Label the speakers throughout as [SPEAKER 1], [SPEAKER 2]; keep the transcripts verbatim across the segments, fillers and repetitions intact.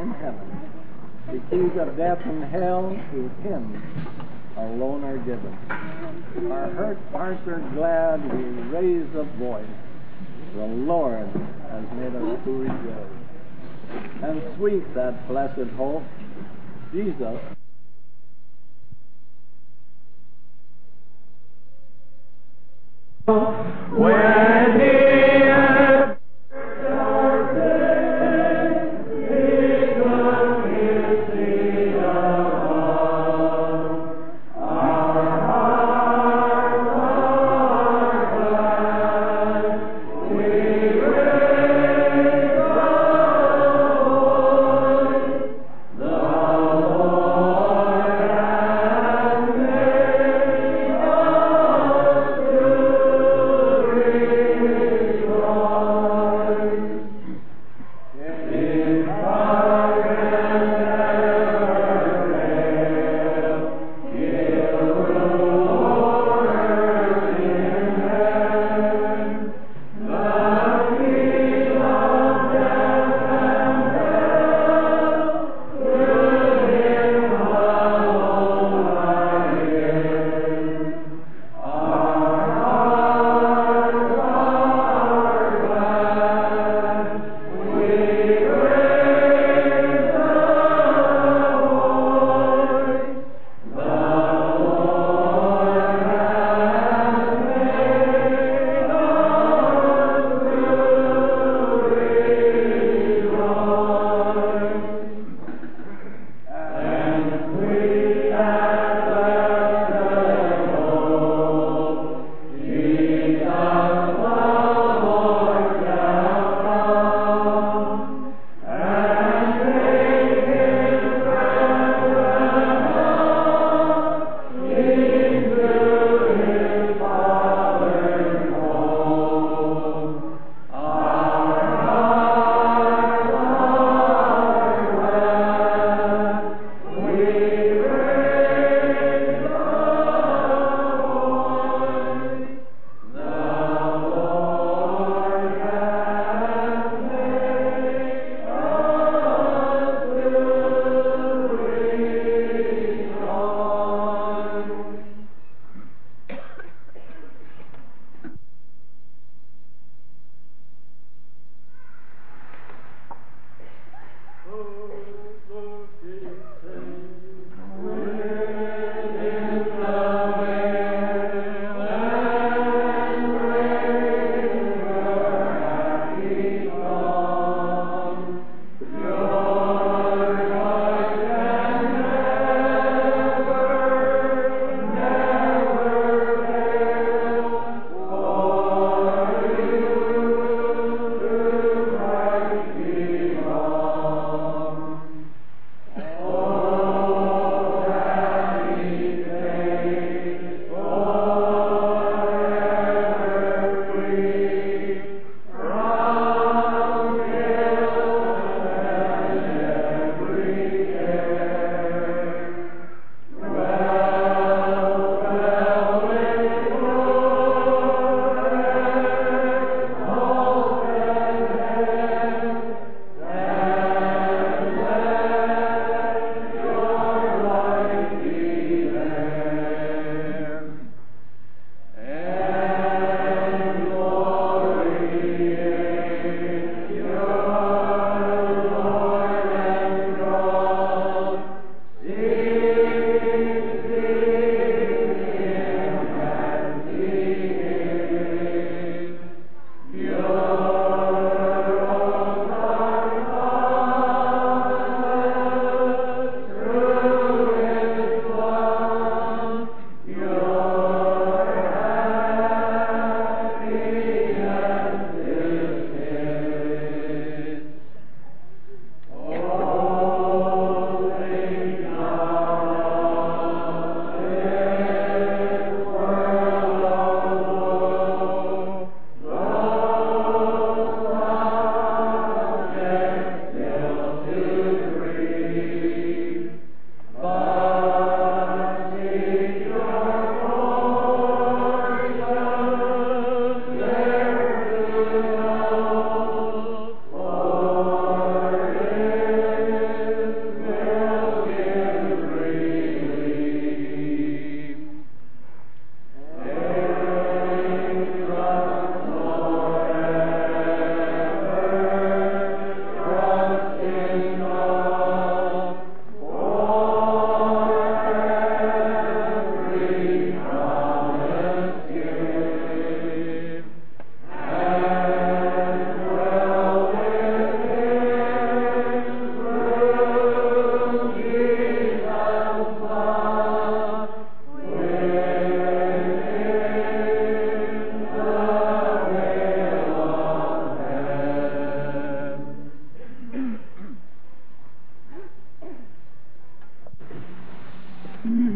[SPEAKER 1] in heaven. The keys of death and hell to him alone are given. Our hurt hearts are glad, we raise a voice. The Lord has made us to rejoice. And sweet that blessed hope, Jesus.
[SPEAKER 2] When he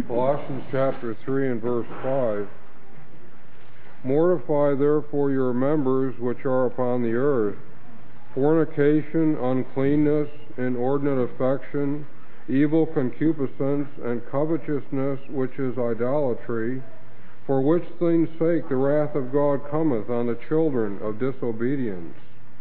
[SPEAKER 3] Colossians chapter three and verse five. Mortify therefore your members which are upon the earth, fornication, uncleanness, inordinate affection, evil concupiscence, and covetousness, which is idolatry, for which things' sake the wrath of God cometh on the children of disobedience,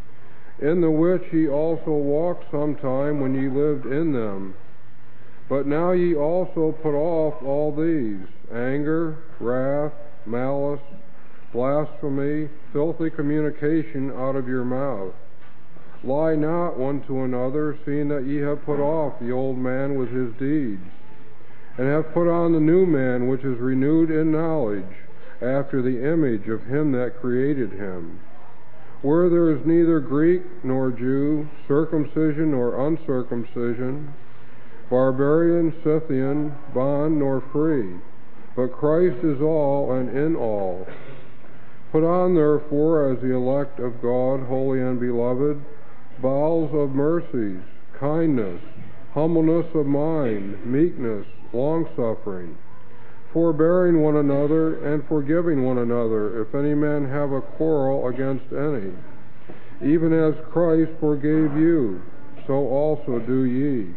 [SPEAKER 3] in the which ye also walked sometime when ye lived in them. But now ye also put off all these: anger, wrath, malice, blasphemy, filthy communication out of your mouth. Lie not one to another, seeing that ye have put off the old man with his deeds, and have put on the new man, which is renewed in knowledge, after the image of him that created him. Where there is neither Greek nor Jew, circumcision nor uncircumcision, barbarian, Scythian, bond nor free, but Christ is all and in all. Put on therefore, as the elect of God, holy and beloved, bowels of mercies, kindness, humbleness of mind, meekness, long-suffering, forbearing one another, and forgiving one another, if any man have a quarrel against any. Even as Christ forgave you, so also do ye.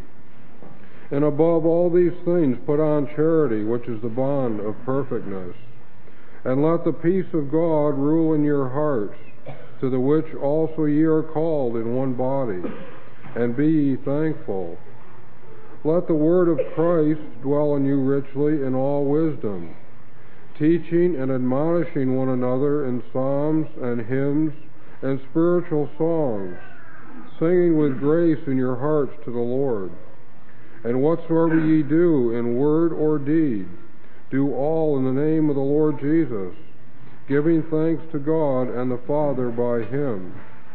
[SPEAKER 3] And above all these things put on charity, which is the bond of perfectness. And let the peace of God rule in your hearts, to the which also ye are called in one body, and be ye thankful. Let the word of Christ dwell in you richly in all wisdom, teaching and admonishing one another in psalms and hymns and spiritual songs, singing with grace in your hearts to the Lord. And whatsoever ye do in word or deed, do all in the name of the Lord Jesus, giving thanks to God and the Father by him.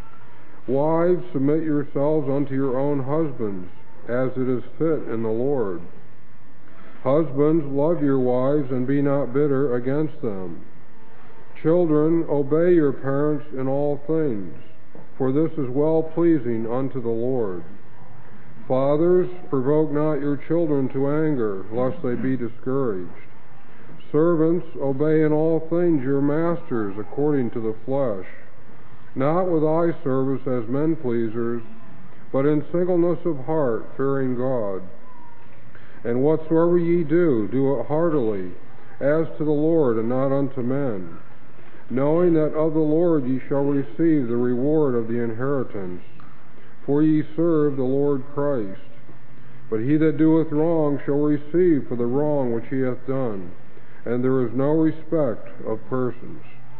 [SPEAKER 3] Wives, submit yourselves unto your own husbands, as it is fit in the Lord. Husbands, love your wives, and be not bitter against them. Children, obey your parents in all things, for this is well-pleasing unto the Lord. Fathers, provoke not your children to anger, lest they be discouraged. Servants, obey in all things your masters according to the flesh, not with eye service as men-pleasers, but in singleness of heart, fearing God. And whatsoever ye do, do it heartily, as to the Lord and not unto men, knowing that of the Lord ye shall receive the reward of the inheritance. For ye serve the Lord Christ. But he that doeth wrong shall receive for the wrong which he hath done, and there is no respect of persons.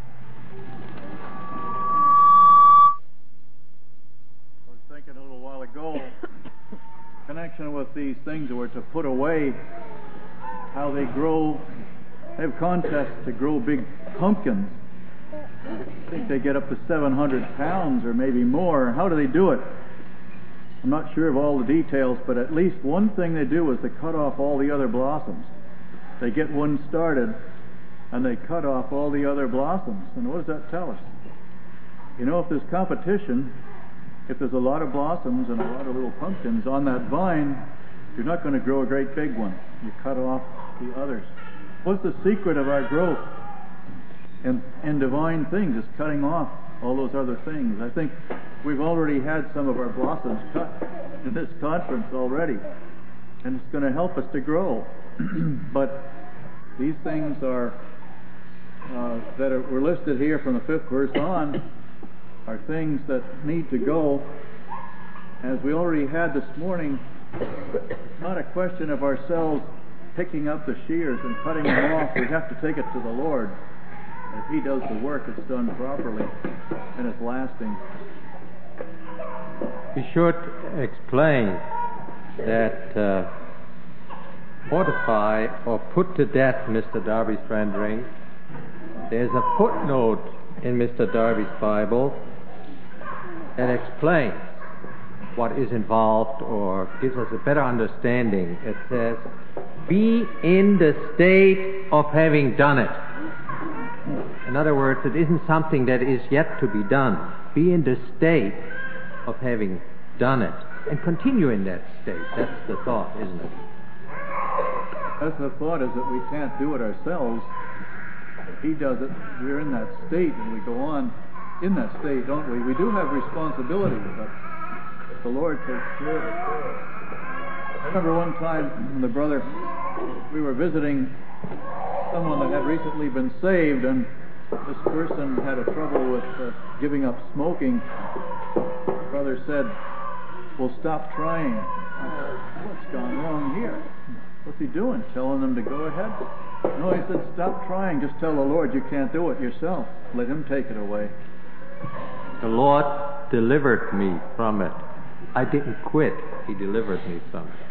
[SPEAKER 4] I was thinking a little while ago, in connection with these things that we're to put away, how they grow. They have contests to grow big pumpkins. I think they get up to seven hundred pounds or maybe more. How do they do it? I'm not sure of all the details, but at least one thing they do is they cut off all the other blossoms. They get one started, and they cut off all the other blossoms. And what does that tell us? You know, if there's competition, if there's a lot of blossoms and a lot of little pumpkins on that vine, you're not going to grow a great big one. You cut off the others. What's the secret of our growth in, in divine things? Is cutting off all those other things. I think we've already had some of our blossoms cut in this conference already, and it's going to help us to grow. But these things are uh, that are, were listed here from the fifth verse on are things that need to go. As we already had this morning, it's not a question of ourselves picking up the shears and cutting them off. We have to take it to the Lord. If he does the work, it's done properly and it's lasting.
[SPEAKER 5] We should explain that uh, mortify or put to death, Mister Darby's rendering. There's a footnote in Mister Darby's Bible that explains what is involved or gives us a better understanding. It says, be in the state of having done it. In other words, it isn't something that is yet to be done. Be in the state of having done it and continue in that state. That's the thought, isn't it?
[SPEAKER 4] That's the thought, is that we can't do it ourselves. If He does it, we're in that state, and we go on in that state, don't we? We do have responsibility, but the Lord takes care of it for us. I remember one time, when the brother, we were visiting someone that had recently been saved, and this person had a trouble with uh, giving up smoking. The brother said, "Well, stop trying." What's gone wrong here? What's he doing? Telling them to go ahead? No, he said, "Stop trying. Just tell the Lord you can't do it yourself. Let Him take it away."
[SPEAKER 5] The Lord delivered me from it. I didn't quit. He delivered me from it.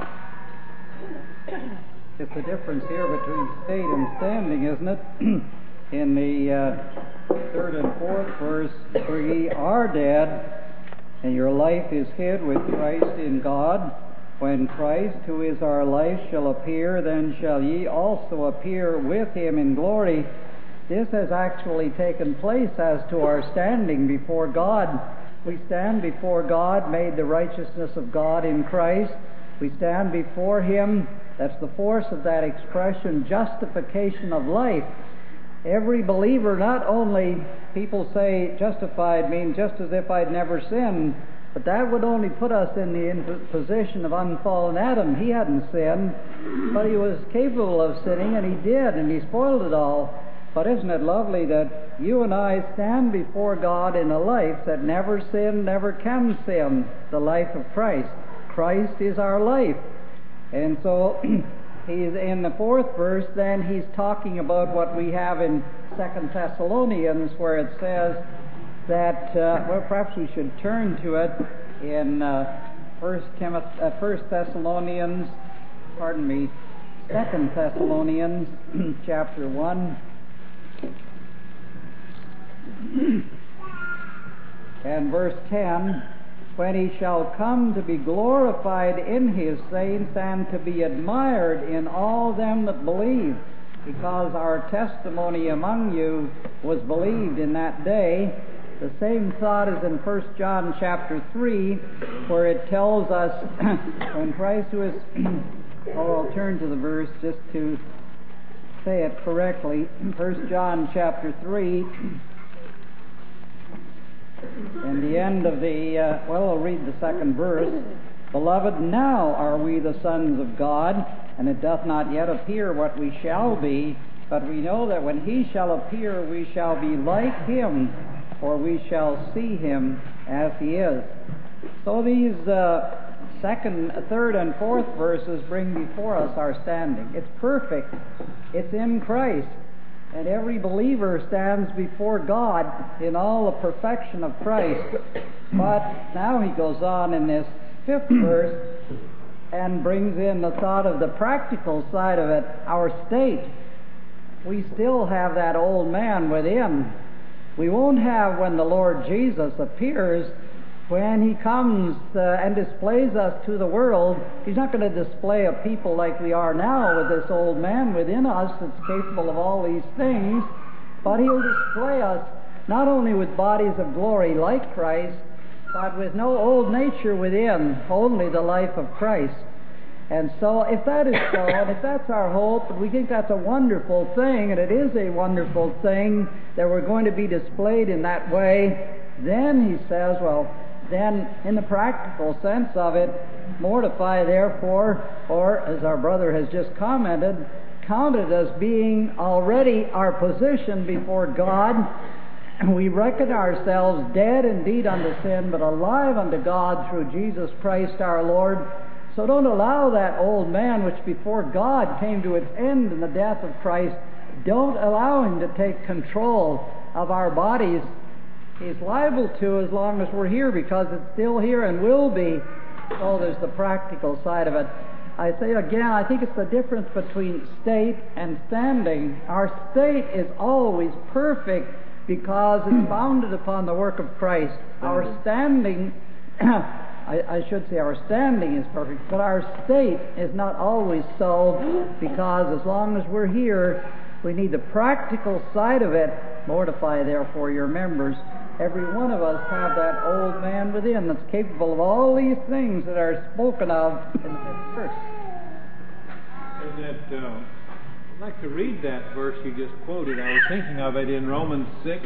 [SPEAKER 2] It's the difference here between state and standing, isn't it? In the uh, third and fourth verse, "For ye are dead, and your life is hid with Christ in God. When Christ, who is our life, shall appear, then shall ye also appear with Him in glory." This has actually taken place as to our standing before God. We stand before God, made the righteousness of God in Christ. We stand before Him. That's the force of that expression, justification of life. Every believer, not only, people say justified means just as if I'd never sinned, but that would only put us in the in position of unfallen Adam. He hadn't sinned, but he was capable of sinning, and he did, and he spoiled it all. But isn't it lovely that you and I stand before God in a life that never sinned, never can sin, the life of Christ. Christ is our life. And so he's in the fourth verse, then he's talking about what we have in Second Thessalonians, where it says that, uh, well, perhaps we should turn to it in uh, First Timothy, uh, First Thessalonians, pardon me, Second Thessalonians, chapter one, and verse ten. "When He shall come to be glorified in His saints, and to be admired in all them that believe, because our testimony among you was believed in that day." The same thought is in First John chapter three, where it tells us when Christ was oh, I'll turn to the verse just to say it correctly. First John chapter three, and the end of the, uh, well, I'll read the second verse. "Beloved, now are we the sons of God, and it doth not yet appear what we shall be, but we know that when He shall appear, we shall be like Him, for we shall see Him as He is." So these uh, second, third, and fourth verses bring before us our standing. It's perfect. It's in Christ. And every believer stands before God in all the perfection of Christ. But now he goes on in this fifth verse and brings in the thought of the practical side of it, our state. We still have that old man within. We won't have, when the Lord Jesus appears, when He comes uh, and displays us to the world, He's not going to display a people like we are now with this old man within us that's capable of all these things, but He'll display us not only with bodies of glory like Christ, but with no old nature within, only the life of Christ. And so if that is so, and if that's our hope, and we think that's a wonderful thing, and it is a wonderful thing that we're going to be displayed in that way, then he says, well, then in the practical sense of it, mortify therefore, or as our brother has just commented, count it as being already our position before God. We reckon ourselves dead indeed unto sin, but alive unto God through Jesus Christ our Lord. So don't allow that old man, which before God came to its end in the death of Christ, don't allow him to take control of our bodies. He's liable to as long as we're here, because it's still here and will be. Oh, there's the practical side of it. I say again, I think it's the difference between state and standing. Our state is always perfect because it's founded upon the work of Christ. Our standing, I, I should say our standing is perfect, but our state is not always so, because as long as we're here, we need the practical side of it. Mortify therefore your members. Every one of us have that old man within that's capable of all these things that are spoken of in the fifth verse.
[SPEAKER 6] that uh, I'd like to read that verse you just quoted. I was thinking of it in Romans six.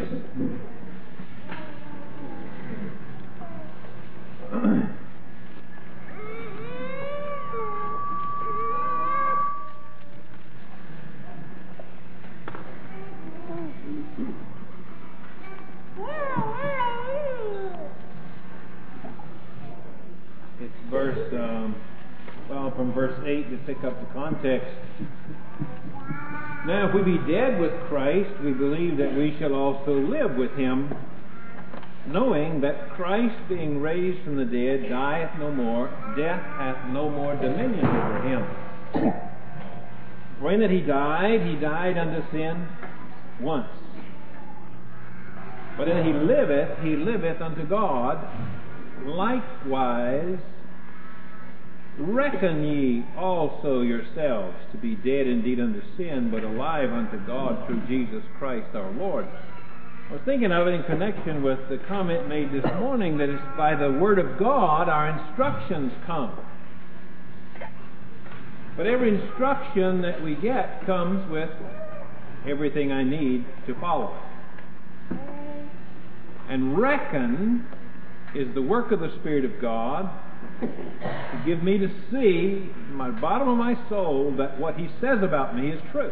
[SPEAKER 6] It's verse, um, well, from verse eight to pick up the context. Now, if we be dead with Christ, we believe that we shall also live with him, knowing that Christ, being raised from the dead, dieth no more, death hath no more dominion over him. For in that he died, he died unto sin once. But in that he liveth, he liveth unto God. Likewise, reckon ye also yourselves to be dead indeed unto sin, but alive unto God through Jesus Christ our Lord. I was thinking of it in connection with the comment made this morning that it's by the Word of God our instructions come. But every instruction that we get comes with everything I need to follow it. And reckon is the work of the Spirit of God to give me to see in my bottom of my soul that what He says about me is true.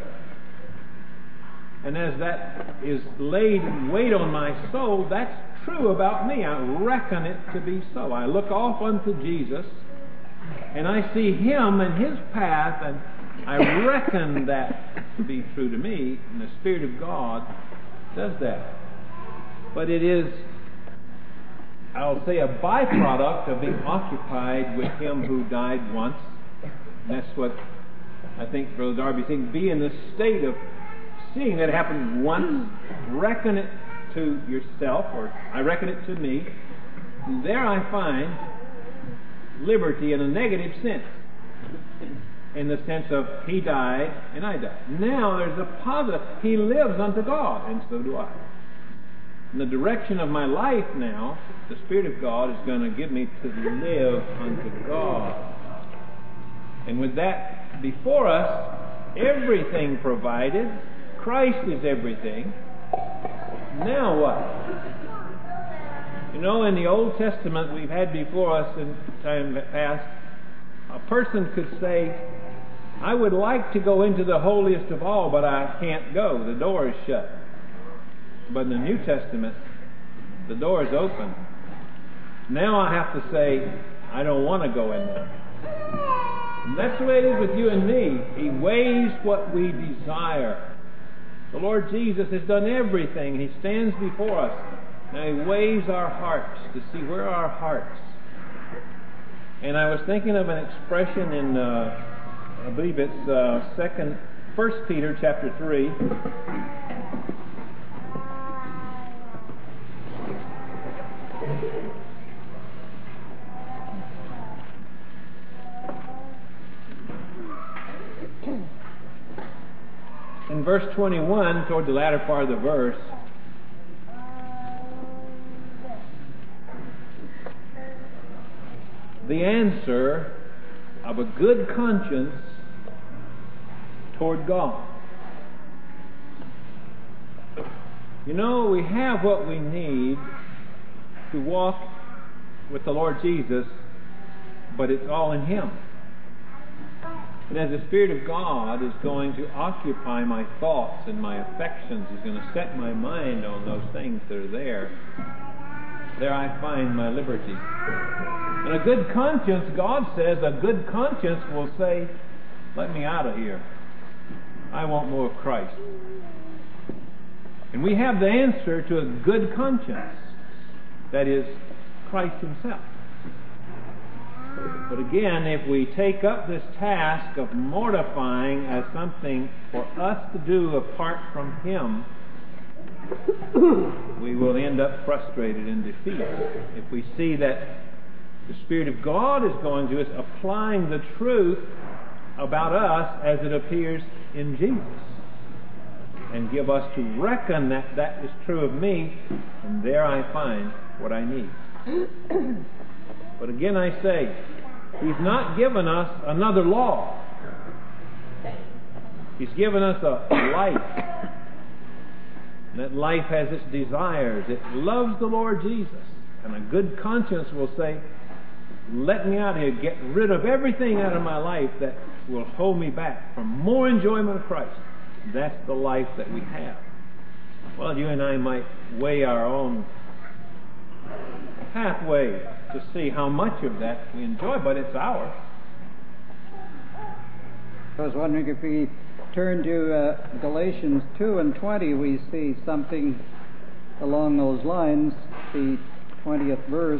[SPEAKER 6] And as that is laid weight on my soul, that's true about me. I reckon it to be so. I look off unto Jesus, and I see Him and His path, and I reckon that to be true to me, and the Spirit of God does that. But it is, I'll say, a byproduct of being occupied with Him who died once. And that's what I think Brother Darby is saying. Be in the state of seeing that it happened once, reckon it to yourself, or I reckon it to me. And there I find liberty in a negative sense, in the sense of He died and I died. Now there's a positive. He lives unto God, and so do I. In the direction of my life now, the Spirit of God is going to give me to live unto God. And with that before us, everything provided, Christ is everything. Now what? You know, in the Old Testament we've had before us in time past, a person could say, I would like to go into the holiest of all, but I can't go. The door is shut. But in the New Testament, the door is open. Now I have to say, I don't want to go in there. And that's the way it is with you and me. He weighs what we desire. The Lord Jesus has done everything. He stands before us. Now He weighs our hearts to see where our hearts. And I was thinking of an expression in, uh, I believe it's uh, second, First Peter chapter three. In verse twenty-one, toward the latter part of the verse, the answer of a good conscience toward God. You know, we have what we need to walk with the Lord Jesus, but it's all in Him. And as the Spirit of God is going to occupy my thoughts and my affections, He's going to set my mind on those things that are there, there I find my liberty. And a good conscience, God says, a good conscience will say, let me out of here. I want more of Christ. And we have the answer to a good conscience. That is, Christ Himself. But again, if we take up this task of mortifying as something for us to do apart from Him, we will end up frustrated and defeated. If we see that the Spirit of God is going to us, applying the truth about us as it appears in Jesus, and give us to reckon that that is true of me, and there I find what I need. But again I say, He's not given us another law. He's given us a life. And that life has its desires. It loves the Lord Jesus. And a good conscience will say, let me out of here. Get rid of everything out of my life that will hold me back from more enjoyment of Christ. That's the life that we have. Well, you and I might weigh our own pathway to see how much of that we enjoy, but it's ours.
[SPEAKER 2] I was wondering if we turn to uh, Galatians two and twenty, we see something along those lines. The twentieth verse,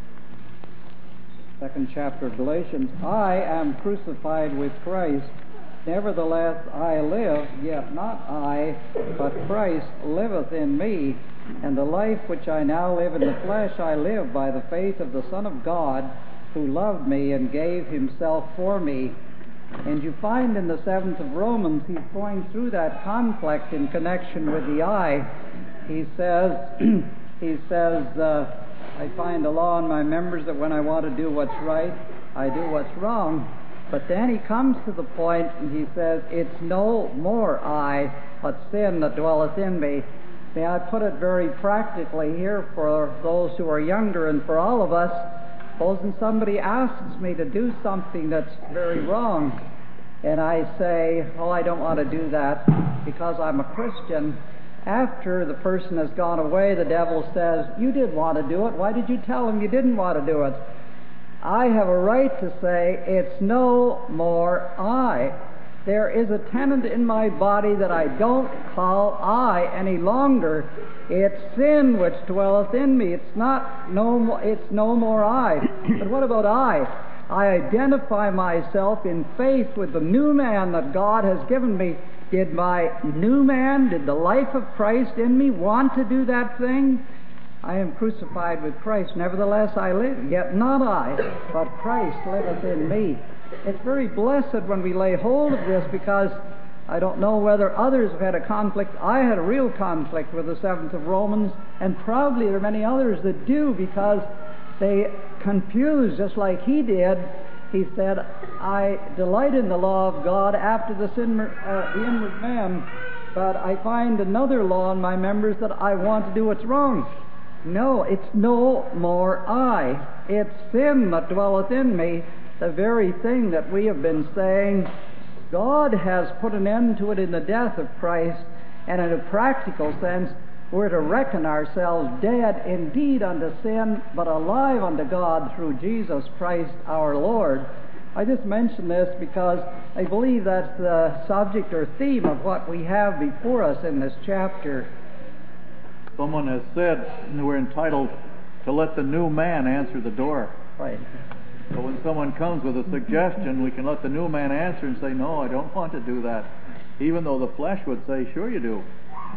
[SPEAKER 2] second chapter of Galatians. I am crucified with Christ. Nevertheless I live, yet not I, but Christ liveth in me. And the life which I now live in the flesh I live by the faith of the Son of God, who loved me and gave himself for me. And you find in the seventh of Romans, he's going through that conflict in connection with the I. He says, he says, uh, I find a law in my members that when I want to do what's right, I do what's wrong. But then he comes to the point and he says, it's no more I, but sin that dwelleth in me. May I put it very practically here for those who are younger and for all of us. Supposing somebody asks me to do something that's very wrong, and I say, oh, I don't want to do that because I'm a Christian. After the person has gone away, the devil says, you did want to do it. Why did you tell him you didn't want to do it? I have a right to say, it's no more I. There is a tenant in my body that I don't call I any longer. It's sin which dwelleth in me. It's not no more, it's no more I. But what about I? I identify myself in faith with the new man that God has given me. Did my new man, did the life of Christ in me want to do that thing? I am crucified with Christ. Nevertheless I live, yet not I, but Christ liveth in me. It's very blessed when we lay hold of this, because I don't know whether others have had a conflict. I had a real conflict with the seventh of Romans, and probably there are many others that do, because they confuse just like he did. He said, I delight in the law of God after the, sin, uh, the inward man, but I find another law in my members that I want to do what's wrong. No, it's no more I. It's sin that dwelleth in me, the very thing that we have been saying. God has put an end to it in the death of Christ, and in a practical sense, we're to reckon ourselves dead indeed unto sin, but alive unto God through Jesus Christ our Lord. I just mention this because I believe that's the subject or theme of what we have before us in this chapter.
[SPEAKER 4] Someone has said we're entitled to let the new man answer the door.
[SPEAKER 2] Right.
[SPEAKER 4] So when someone comes with a suggestion, we can let the new man answer and say, no, I don't want to do that, even though the flesh would say, sure you do.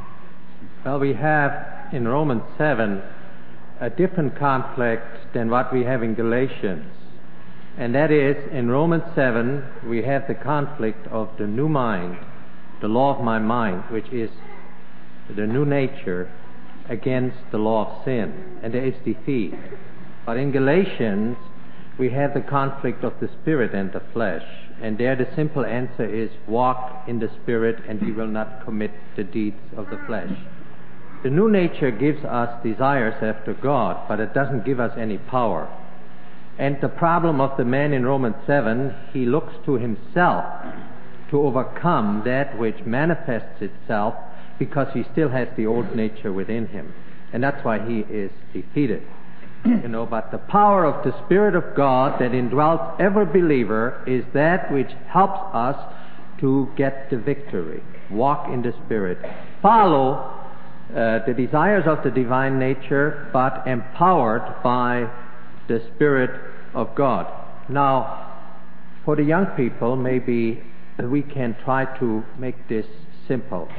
[SPEAKER 5] Well, we have in Romans seven a different conflict than what we have in Galatians. And that is, in Romans seven, we have the conflict of the new mind, the law of my mind, which is the new nature, against the law of sin. And there is defeat. But in Galatians, we have the conflict of the spirit and the flesh. And there the simple answer is, walk in the spirit and you will not commit the deeds of the flesh. The new nature gives us desires after God, but it doesn't give us any power. And the problem of the man in Romans seven, he looks to himself to overcome that which manifests itself, because he still has the old nature within him. And that's why he is defeated. You know, but the power of the Spirit of God that indwells every believer is that which helps us to get the victory. Walk in the Spirit. Follow uh, the desires of the divine nature, but empowered by the Spirit of God. Now, for the young people, maybe we can try to make this simple.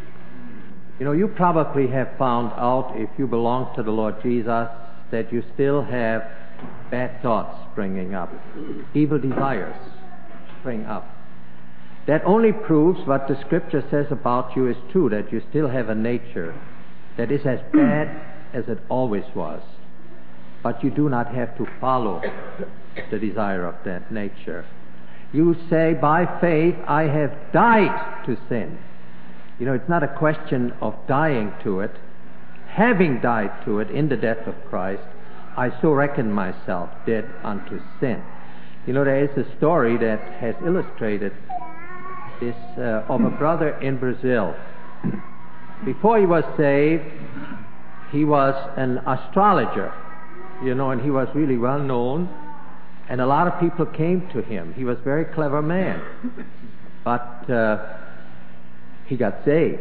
[SPEAKER 5] You know, you probably have found out, if you belong to the Lord Jesus, that you still have bad thoughts springing up. Evil desires spring up. That only proves what the Scripture says about you is true, that you still have a nature that is as bad as it always was. But you do not have to follow the desire of that nature. You say, by faith, I have died to sin. You know, it's not a question of dying to it. Having died to it in the death of Christ, I so reckon myself dead unto sin. You know, there is a story that has illustrated this uh, of a brother in Brazil. Before he was saved, he was an astrologer, you know, and he was really well known, and a lot of people came to him. He was a very clever man, but uh, he got saved.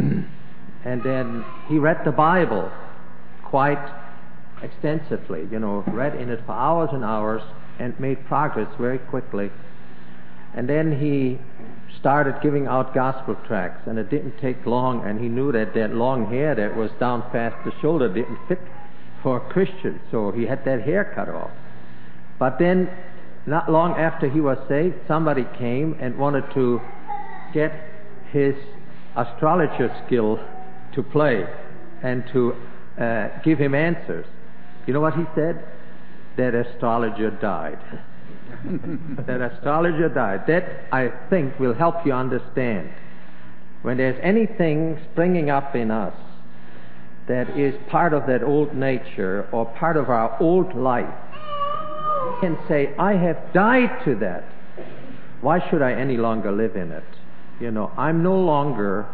[SPEAKER 5] And then he read the Bible quite extensively, you know, read in it for hours and hours and made progress very quickly. And then he started giving out gospel tracts, and it didn't take long, and he knew that that long hair that was down past the shoulder didn't fit for a Christian, so he had that hair cut off. But then, not long after he was saved, somebody came and wanted to get his astrologer skill to play and to uh, give him answers. You know what he said? That astrologer died. That astrologer died. That, I think, will help you understand. When there's anything springing up in us that is part of that old nature or part of our old life, we can say, I have died to that. Why should I any longer live in it? You know, I'm no longer,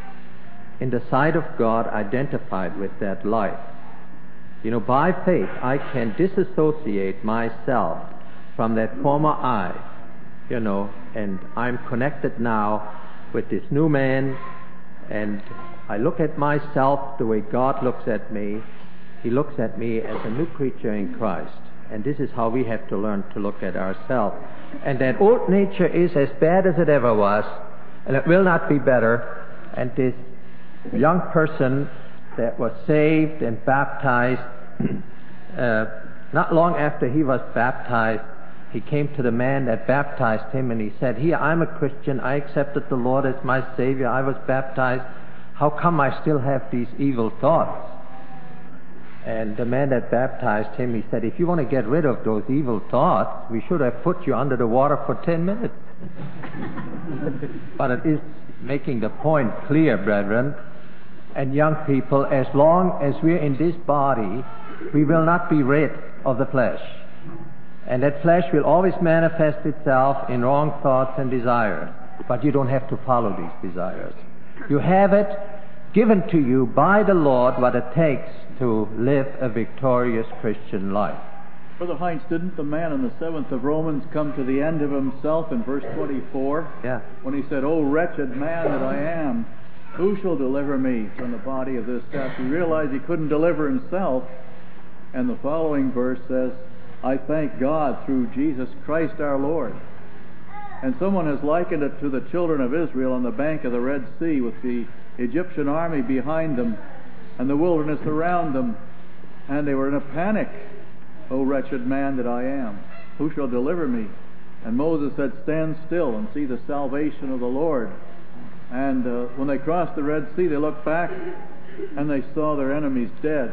[SPEAKER 5] in the sight of God, identified with that life. You know, by faith, I can disassociate myself from that former I, you know, and I'm connected now with this new man, and I look at myself the way God looks at me. He looks at me as a new creature in Christ, and this is how we have to learn to look at ourselves. And that old nature is as bad as it ever was, and it will not be better. And this young person that was saved and baptized, uh, not long after he was baptized, he came to the man that baptized him, and he said, here, I'm a Christian. I accepted the Lord as my Savior. I was baptized. How come I still have these evil thoughts? And the man that baptized him, he said, if you want to get rid of those evil thoughts, we should have put you under the water for ten minutes. But it is making the point clear, brethren, and young people, as long as we're in this body, we will not be rid of the flesh. And that flesh will always manifest itself in wrong thoughts and desires. But you don't have to follow these desires. You have it given to you by the Lord what it takes to live a victorious Christian life.
[SPEAKER 4] Brother Heinz, didn't the man in the seventh of Romans come to the end of himself in verse twenty-four?
[SPEAKER 5] Yeah.
[SPEAKER 4] When he said, O wretched man that I am, who shall deliver me from the body of this death? He realized he couldn't deliver himself. And the following verse says, I thank God through Jesus Christ our Lord. And someone has likened it to the children of Israel on the bank of the Red Sea with the Egyptian army behind them and the wilderness around them. And they were in a panic. O wretched man that I am, who shall deliver me? And Moses said, stand still and see the salvation of the Lord. And uh, when they crossed the Red Sea, they looked back and they saw their enemies dead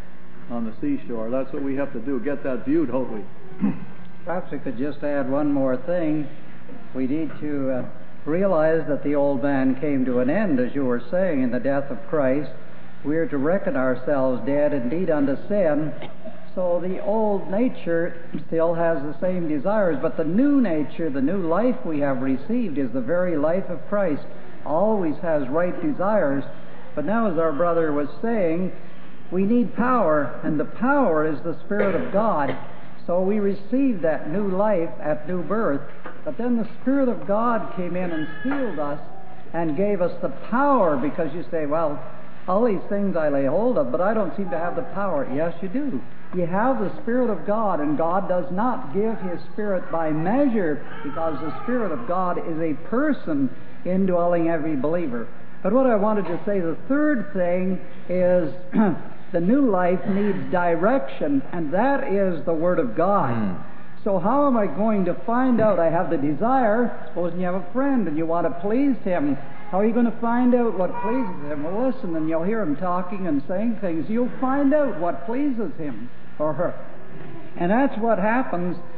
[SPEAKER 4] on the seashore. That's what we have to do, get that view, don't we?
[SPEAKER 2] Perhaps we could just add one more thing. We need to uh, realize that the old man came to an end, as you were saying, in the death of Christ. We are to reckon ourselves dead indeed unto sin. So the old nature still has the same desires, but the new nature, the new life we have received is the very life of Christ. Always has right desires. But now, as our brother was saying, we need power, and the power is the Spirit of God. So we received that new life at new birth, but then the Spirit of God came in and sealed us and gave us the power, because you say, well, all these things I lay hold of, but I don't seem to have the power. Yes, you do. You have the Spirit of God, and God does not give His Spirit by measure, because the Spirit of God is a person indwelling every believer. But what I wanted to say, the third thing is the new life needs direction, and that is the Word of God. Mm. So how am I going to find out? I have the desire. Supposing you have a friend and you want to please him. How are you going to find out what pleases him? Well, listen, and you'll hear him talking and saying things. You'll find out what pleases him or her. And that's what happens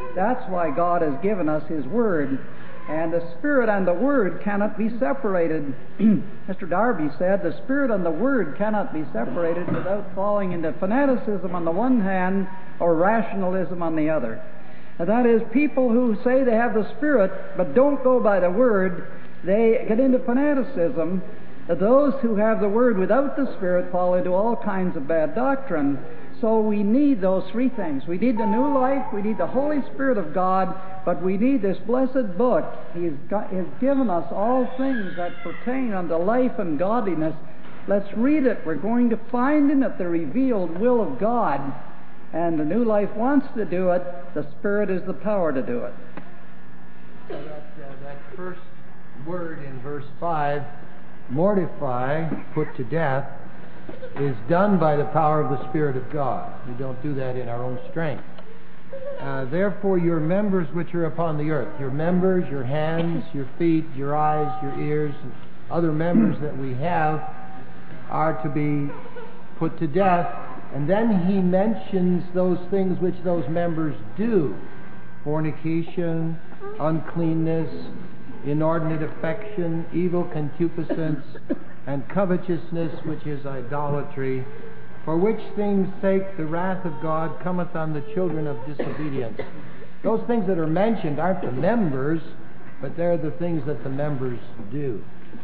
[SPEAKER 2] That's why God has given us His Word. And the Spirit and the Word cannot be separated. Mister Darby said the Spirit and the Word cannot be separated without falling into fanaticism on the one hand or rationalism on the other. And that is, people who say they have the Spirit but don't go by the Word, they get into fanaticism. Those who have the Word without the Spirit fall into all kinds of bad doctrine. So we need those three things. We need the new life, we need the Holy Spirit of God, but we need this blessed book. He has, got, he has given us all things that pertain unto life and godliness. Let's read it. We're going to find in it the revealed will of God. And the new life wants to do it. The Spirit is the power to do it.
[SPEAKER 7] So that, uh, that first word in verse five, mortify, put to death, is done by the power of the Spirit of God. We don't do that in our own strength. Uh, therefore, your members which are upon the earth, your members, your hands, your feet, your eyes, your ears, and other members that we have, are to be put to death. And then he mentions those things which those members do: fornication, uncleanness, inordinate affection, evil concupiscence, and covetousness, which is idolatry, for which things' sake the wrath of God cometh on the children of disobedience. Those things that are mentioned aren't the members, but they're the things that the members do.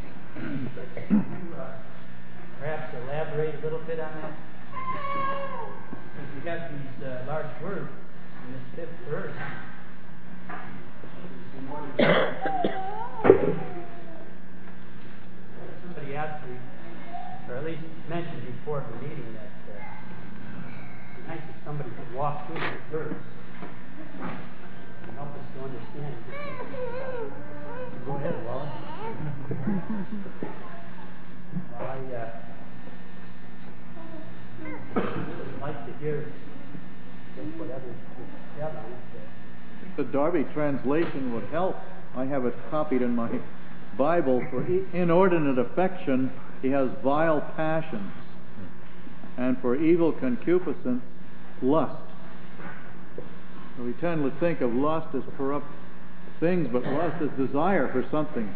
[SPEAKER 8] Perhaps elaborate a little bit on that? Because we have these uh, large words in this fifth verse. Somebody asked me, or at least mentioned before the meeting, that uh, it's nice if somebody could walk through this verse and help us to understand. Go ahead, Wallace. Well, I uh, would like to hear just what others said on it.
[SPEAKER 4] The Darby translation would help. I have it copied in my Bible. For inordinate affection, he has vile passions, and for evil concupiscence, lust. So we tend to think of lust as corrupt things, but lust is desire for something.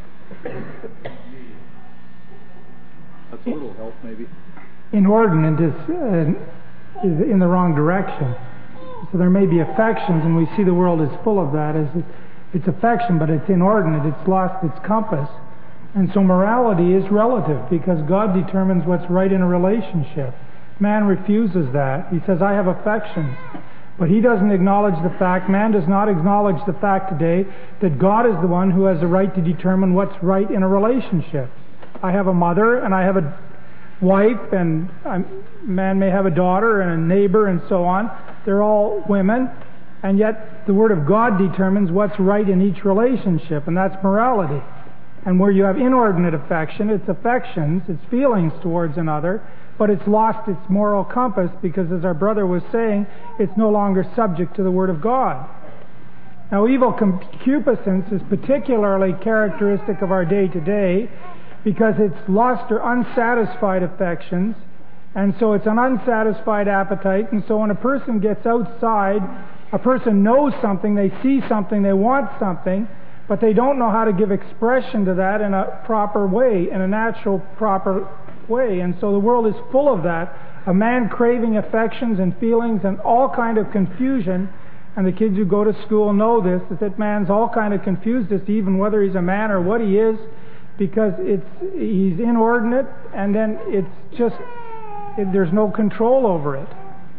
[SPEAKER 4] That's a little help, maybe.
[SPEAKER 9] Inordinate is, uh, is in the wrong direction. So there may be affections, and we see the world is full of that. As it, it's affection, but it's inordinate. It's lost its compass. And so morality is relative, because God determines what's right in a relationship. Man refuses that. He says, I have affections. But he doesn't acknowledge the fact, man does not acknowledge the fact today that God is the one who has the right to determine what's right in a relationship. I have a mother, and I have a wife, and a man may have a daughter and a neighbor and so on. They're all women, and yet the Word of God determines what's right in each relationship, and that's morality. And where you have inordinate affection, it's affections, it's feelings towards another, but it's lost its moral compass because, as our brother was saying, it's no longer subject to the Word of God. Now, evil concupiscence is particularly characteristic of our day today, because it's lost or unsatisfied affections, and so it's an unsatisfied appetite. And so when a person gets outside, a person knows something, they see something, they want something, but they don't know how to give expression to that in a proper way, in a natural, proper way. And so the world is full of that, a man craving affections and feelings and all kind of confusion. And the kids who go to school know this, is that man's all kind of confused as to even whether he's a man or what he is, because it's he's inordinate, and then it's just it, there's no control over it.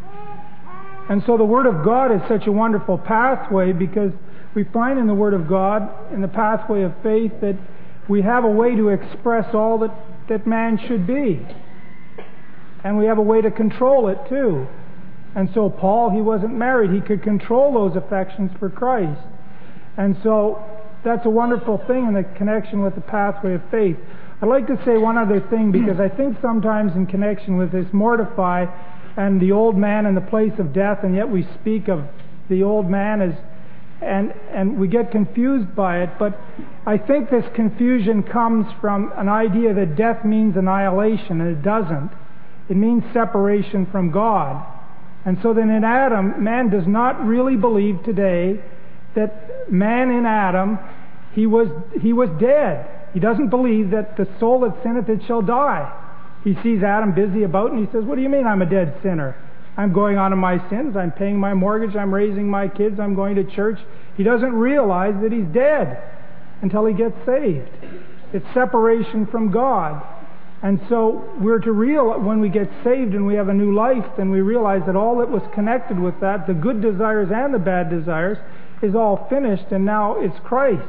[SPEAKER 9] And so the Word of God is such a wonderful pathway, because we find in the Word of God, in the pathway of faith, that we have a way to express all that, that man should be. And we have a way to control it too. And so Paul, he wasn't married. He could control those affections for Christ. And so that's a wonderful thing in the connection with the pathway of faith. I'd like to say one other thing, because I think sometimes in connection with this mortify and the old man in the place of death, and yet we speak of the old man as, and and we get confused by it. But I think this confusion comes from an idea that death means annihilation, and it doesn't. It means separation from God. And so then in Adam, man does not really believe today that man in Adam, he was he was dead. He doesn't believe that the soul that sinneth it shall die. He sees Adam busy about and he says, what do you mean I'm a dead sinner? I'm going on in my sins, I'm paying my mortgage, I'm raising my kids, I'm going to church. He doesn't realize that he's dead until he gets saved. It's separation from God. And so we're to realize, when we get saved and we have a new life, then we realize that all that was connected with that, the good desires and the bad desires, is all finished, and now it's Christ.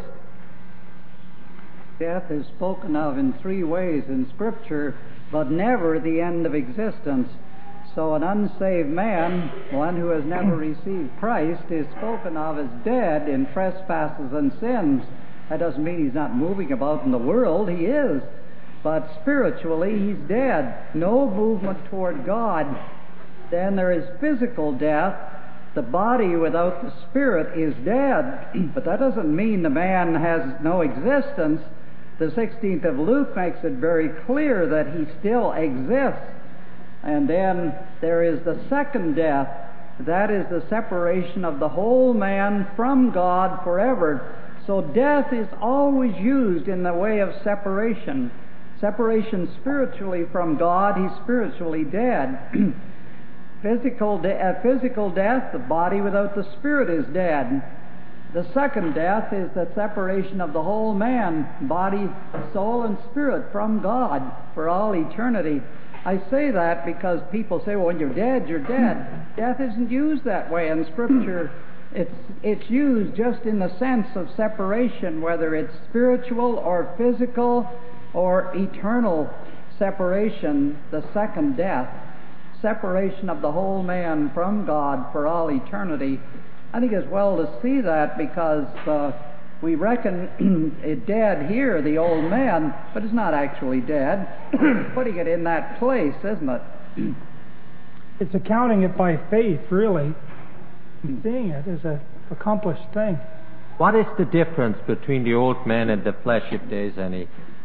[SPEAKER 2] Death is spoken of in three ways in Scripture, but never the end of existence. So an unsaved man, one who has never received Christ, is spoken of as dead in trespasses and sins. That doesn't mean he's not moving about in the world. He is. But spiritually, he's dead. No movement toward God. Then there is physical death. The body without the spirit is dead. But that doesn't mean the man has no existence. The sixteenth of Luke makes it very clear that he still exists. And then there is the second death. That is the separation of the whole man from God forever. So death is always used in the way of separation. Separation spiritually from God, he's spiritually dead. Physical, de- uh, physical death, the body without the spirit is dead. The second death is the separation of the whole man, body, soul, and spirit from God for all eternity. I say that because people say, well, when you're dead, you're dead. Death isn't used that way in Scripture. It's, it's used just in the sense of separation, whether it's spiritual or physical or eternal separation, the second death. Separation of the whole man from God for all eternity. I think it's well to see that because uh, we reckon it dead here, the old man, but it's not actually dead. Putting it in that place, isn't it?
[SPEAKER 9] It's accounting it by faith, really. And seeing it as an accomplished thing.
[SPEAKER 5] What is the difference between the old man and the flesh, if there is any?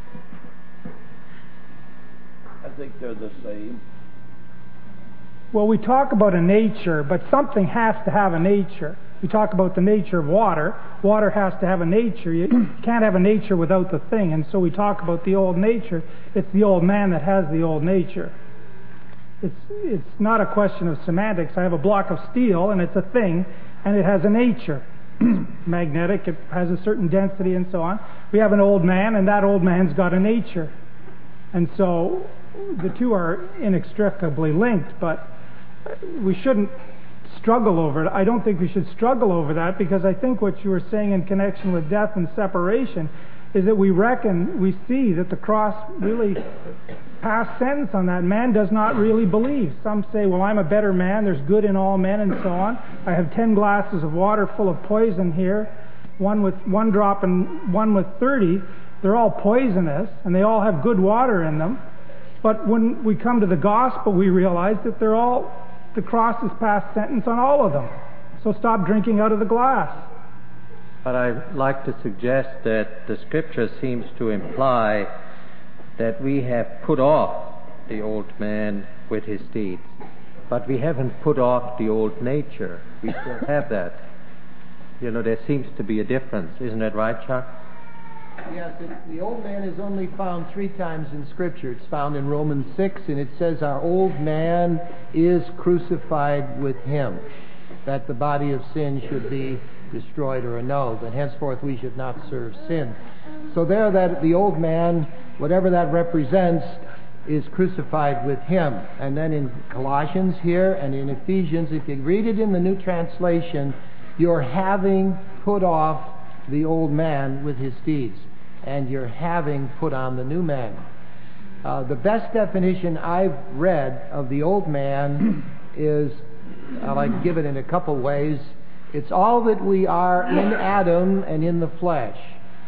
[SPEAKER 1] I think they're the same.
[SPEAKER 9] Well, we talk about a nature, but something has to have a nature. We talk about the nature of water. Water has to have a nature. You can't have a nature without the thing. And so we talk about the old nature. It's the old man that has the old nature. It's it's not a question of semantics. I have a block of steel, and it's a thing, and it has a nature. Magnetic, it has a certain density and so on. We have an old man, and that old man's got a nature. And so the two are inextricably linked, but we shouldn't struggle over it. I don't think we should struggle over that, because I think what you were saying in connection with death and separation is that we reckon, we see that the cross really passed sentence on that. Man does not really believe. Some say, well, I'm a better man, there's good in all men, and so on. I have ten glasses of water full of poison here, one with one drop and one with thirty. They're all poisonous, and they all have good water in them. But when we come to the gospel, we realize that they're all, the cross is past sentence on all of them. So stop drinking out of the glass.
[SPEAKER 5] But I'd like to suggest that the Scripture seems to imply that we have put off the old man with his deeds, but we haven't put off the old nature. We still have that. You know, there seems to be a difference. Isn't that right, Chuck?
[SPEAKER 7] Yes, it, the old man is only found three times in Scripture. It's found in Romans six, and it says our old man is crucified with him, that the body of sin should be destroyed or annulled, and henceforth we should not serve sin. So there, that the old man, whatever that represents, is crucified with him. And then in Colossians here and in Ephesians, if you read it in the New Translation, you're having put off the old man with his deeds, and you're having put on the new man. Uh, the best definition I've read of the old man is, I'll like give it in a couple ways. It's all that we are in Adam and in the flesh.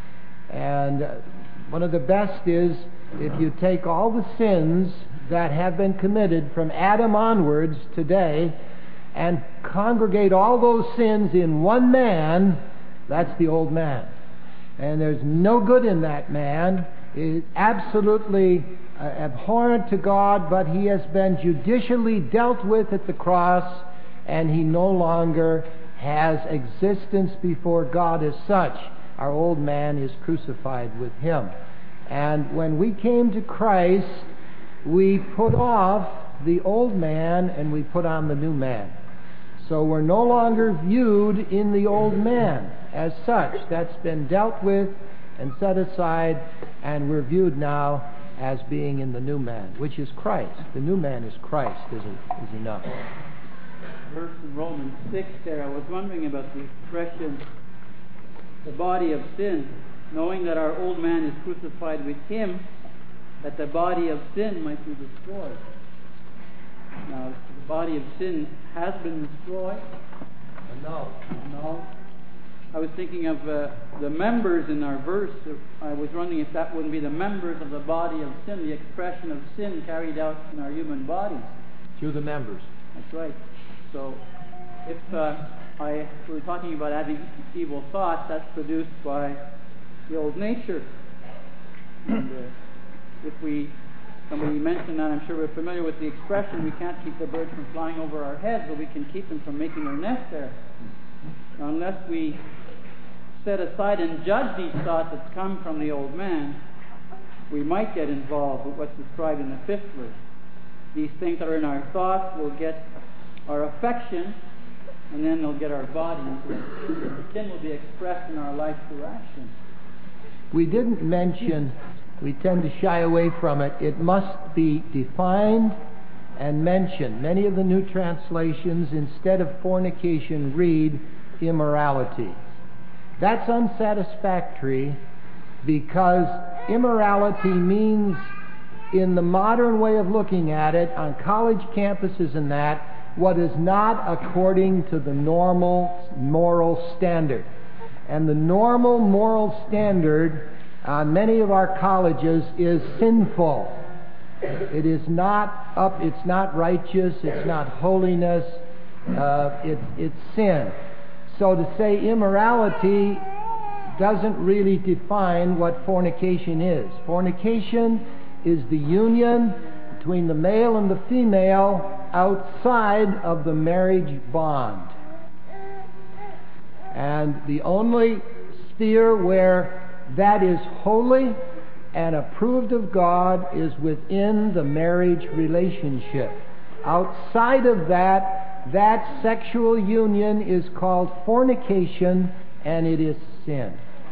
[SPEAKER 7] And uh, one of the best is if you take all the sins that have been committed from Adam onwards today and congregate all those sins in one man, that's the old man. And there's no good in that man. It's absolutely uh, abhorrent to God, but he has been judicially dealt with at the cross, and he no longer has existence before God as such. Our old man is crucified with him. And when we came to Christ, we put off the old man and we put on the new man. So we're no longer viewed in the old man as such. That's been dealt with and set aside, and we're viewed now as being in the new man, which is Christ. The new man is Christ, is, is enough.
[SPEAKER 8] Verse in Romans six there, I was wondering about the expression, the body of sin, knowing that our old man is crucified with him, that the body of sin might be destroyed. Now, the body of sin has been destroyed.
[SPEAKER 7] No.
[SPEAKER 8] No. I was thinking of uh, the members in our verse. I was wondering if that wouldn't be the members of the body of sin, the expression of sin carried out in our human bodies.
[SPEAKER 7] Through the members.
[SPEAKER 8] That's right. So, if uh, I we were talking about having evil thoughts, that's produced by the old nature. And uh, if we, somebody mentioned that, I'm sure we're familiar with the expression, we can't keep the birds from flying over our heads, but we can keep them from making their nest there. Now, unless we set aside and judge these thoughts that come from the old man, we might get involved with what's described in the fifth verse. These things that are in our thoughts will get our affection, and then they'll get our body. The sin will be expressed in our life through action.
[SPEAKER 7] We didn't mention, we tend to shy away from it, it must be defined and mentioned. Many of the new translations, instead of fornication, read immorality. That's unsatisfactory because immorality means, in the modern way of looking at it, on college campuses and that, what is not according to the normal moral standard. And the normal moral standard on many of our colleges is sinful. It is not up, it's not righteous, it's not holiness, uh, it, it's sin. So to say immorality doesn't really define what fornication is. Fornication is the union between the male and the female outside of the marriage bond. And the only sphere where that is holy and approved of God is within the marriage relationship. Outside of that, that sexual union is called fornication, and it is sin.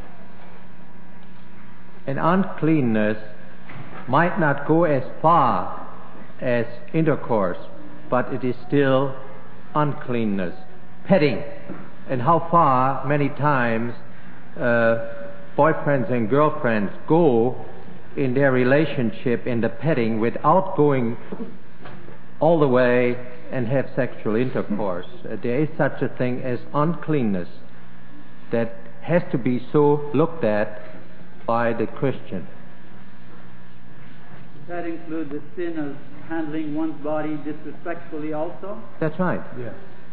[SPEAKER 5] And uncleanness might not go as far as intercourse, but it is still uncleanness. Petting. And how far, many times, uh, boyfriends and girlfriends go in their relationship, in the petting, without going all the way and have sexual intercourse. Uh, there is such a thing as uncleanness that has to be so looked at by the Christian.
[SPEAKER 8] Does that include the sin of handling one's body disrespectfully also?
[SPEAKER 5] That's right.
[SPEAKER 7] Yes.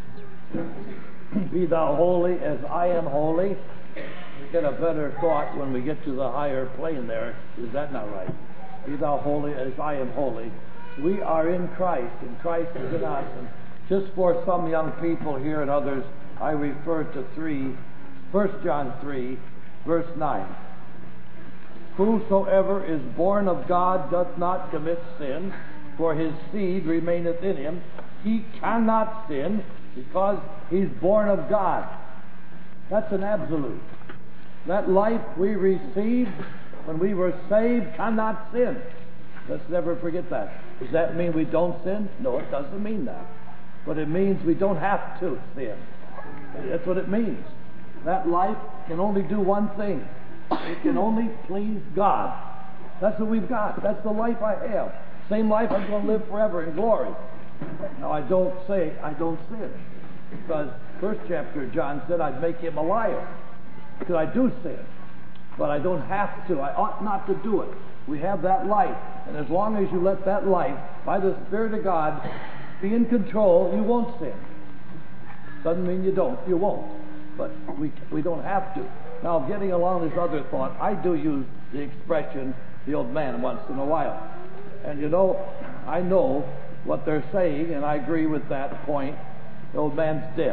[SPEAKER 10] Be thou holy as I am holy. We get a better thought when we get to the higher plane there. Is that not right? Be thou holy as I am holy. We are in Christ, and Christ is in us. And just for some young people here and others, I refer to three, First John three, verse nine. Whosoever is born of God doth not commit sin, for his seed remaineth in him. He cannot sin because he's born of God. That's an absolute. That life we received when we were saved cannot sin. Let's never forget that. Does that mean we don't sin? No, it doesn't mean that. But it means we don't have to sin. That's what it means. That life can only do one thing. It can only please God. That's what we've got. That's the life I have. Same life I'm going to live forever in glory. Now, I don't say I don't sin, because first chapter John said I'd make him a liar, because I do sin, but I don't have to. I ought not to do it. We have that life, and as long as you let that life, by the Spirit of God, be in control, you won't sin. Doesn't mean you don't. You won't. But we we don't have to. Now, getting along this other thought, I do use the expression the old man once in a while. And you know, I know what they're saying, and I agree with that point. The old man's dead.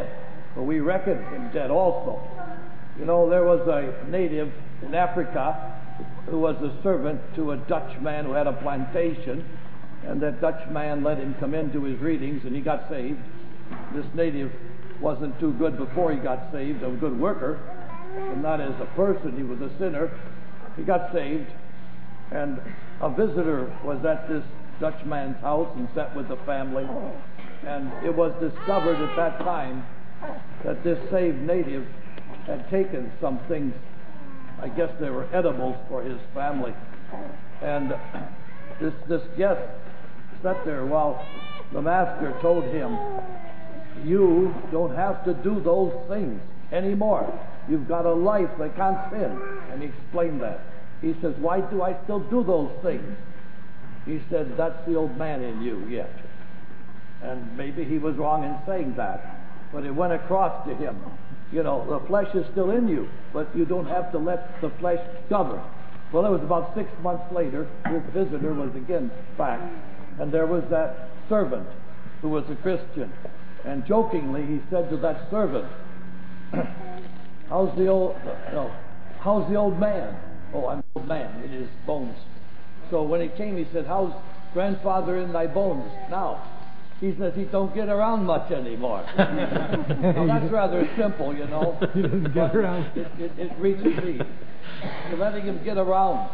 [SPEAKER 10] but we reckon him dead also. You know, there was a native in Africa who was a servant to a Dutch man who had a plantation, and that Dutch man let him come into his readings, and he got saved. This native wasn't too good before he got saved, a good worker, but not as a person. He was a sinner. He got saved, and a visitor was at this Dutch man's house and sat with the family, and it was discovered at that time that this saved native had taken some things, I guess they were edibles for his family, and this this guest sat there while the master told him, you don't have to do those things anymore. You've got a life that can't sin. And he explained that. He says, why do I still do those things? He said, that's the old man in you yet. And maybe he was wrong in saying that, but it went across to him. You know, the flesh is still in you, but you don't have to let the flesh govern. Well, it was about six months later, this visitor was again back, and there was that servant who was a Christian. And jokingly, he said to that servant, how's the old, no, how's the old man? Oh, I'm an old man in his bones. So when he came, he said, how's grandfather in thy bones now? He says he don't get around much anymore. Well, that's rather simple, you know.
[SPEAKER 9] He doesn't get around.
[SPEAKER 10] It, it, it reaches me. You're letting him get around.